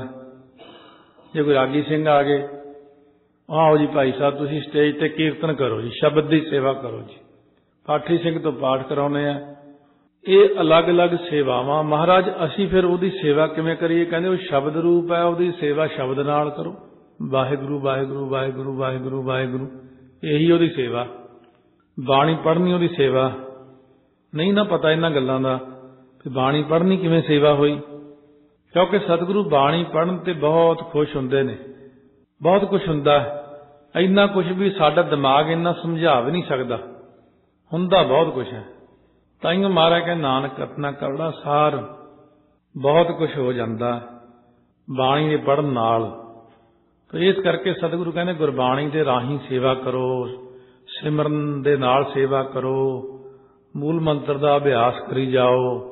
Speaker 1: ਜੇ ਕੋਈ ਰਾਗੀ ਸਿੰਘ ਆ ਗਏ, ਆਓ ਜੀ ਭਾਈ ਸਾਹਿਬ ਤੁਸੀਂ ਸਟੇਜ ਤੇ ਕੀਰਤਨ ਕਰੋ ਜੀ, ਸ਼ਬਦ ਦੀ ਸੇਵਾ ਕਰੋ ਜੀ। ਪਾਠੀ ਸਿੰਘ ਤੋਂ ਪਾਠ ਕਰਾਉਂਦੇ ਆ। ਇਹ ਅਲੱਗ-ਅਲੱਗ ਸੇਵਾਵਾਂ। ਮਹਾਰਾਜ ਅਸੀਂ ਫਿਰ ਉਹਦੀ ਸੇਵਾ ਕਿਵੇਂ ਕਰੀਏ? ਕਹਿੰਦੇ ਉਹ ਸ਼ਬਦ ਰੂਪ ਹੈ, ਉਹਦੀ ਸੇਵਾ ਸ਼ਬਦ ਨਾਲ ਕਰੋ। ਵਾਹਿਗੁਰੂ ਵਾਹਿਗੁਰੂ ਵਾਹਿਗੁਰੂ ਵਾਹਿਗੁਰੂ ਵਾਹਿਗੁਰੂ, ਇਹੀ ਉਹਦੀ ਸੇਵਾ। ਬਾਣੀ ਪੜ੍ਹਨੀ ਉਹਦੀ ਸੇਵਾ। ਨਹੀਂ ਨਾ ਪਤਾ ਇਹਨਾਂ ਗੱਲਾਂ ਦਾ ਕਿ ਬਾਣੀ ਪੜ੍ਹਨੀ ਕਿਵੇਂ ਸੇਵਾ ਹੋਈ, ਕਿਉਂਕਿ ਸਤਿਗੁਰੂ ਬਾਣੀ ਪੜ੍ਹਨ ਤੇ ਬਹੁਤ ਖੁਸ਼ ਹੁੰਦੇ ਨੇ। ਬਹੁਤ ਕੁਛ ਹੁੰਦਾ, ਇੰਨਾ ਕੁਛ ਵੀ ਸਾਡਾ ਦਿਮਾਗ ਇੰਨਾ ਸਮਝਾ ਵੀ ਨਹੀਂ ਸਕਦਾ, ਹੁੰਦਾ ਬਹੁਤ ਕੁਛ ਹੈ। ਤਾਈਓ ਮਹਾਰਾਜ ਕਹਿੰਦੇ ਨਾਨਕ ਰਤਨਾ ਕਰੜਾ ਸਾਰ, ਬਹੁਤ ਕੁਛ ਹੋ ਜਾਂਦਾ ਬਾਣੀ ਦੇ ਪੜ੍ਹਨ ਨਾਲ। ਤੇ ਇਸ ਕਰਕੇ ਸਤਿਗੁਰੂ ਕਹਿੰਦੇ ਗੁਰਬਾਣੀ ਦੇ ਰਾਹੀਂ ਸੇਵਾ ਕਰੋ, ਸਿਮਰਨ ਦੇ ਨਾਲ ਸੇਵਾ ਕਰੋ, ਮੂਲ ਮੰਤਰ ਦਾ ਅਭਿਆਸ ਕਰੀ ਜਾਓ।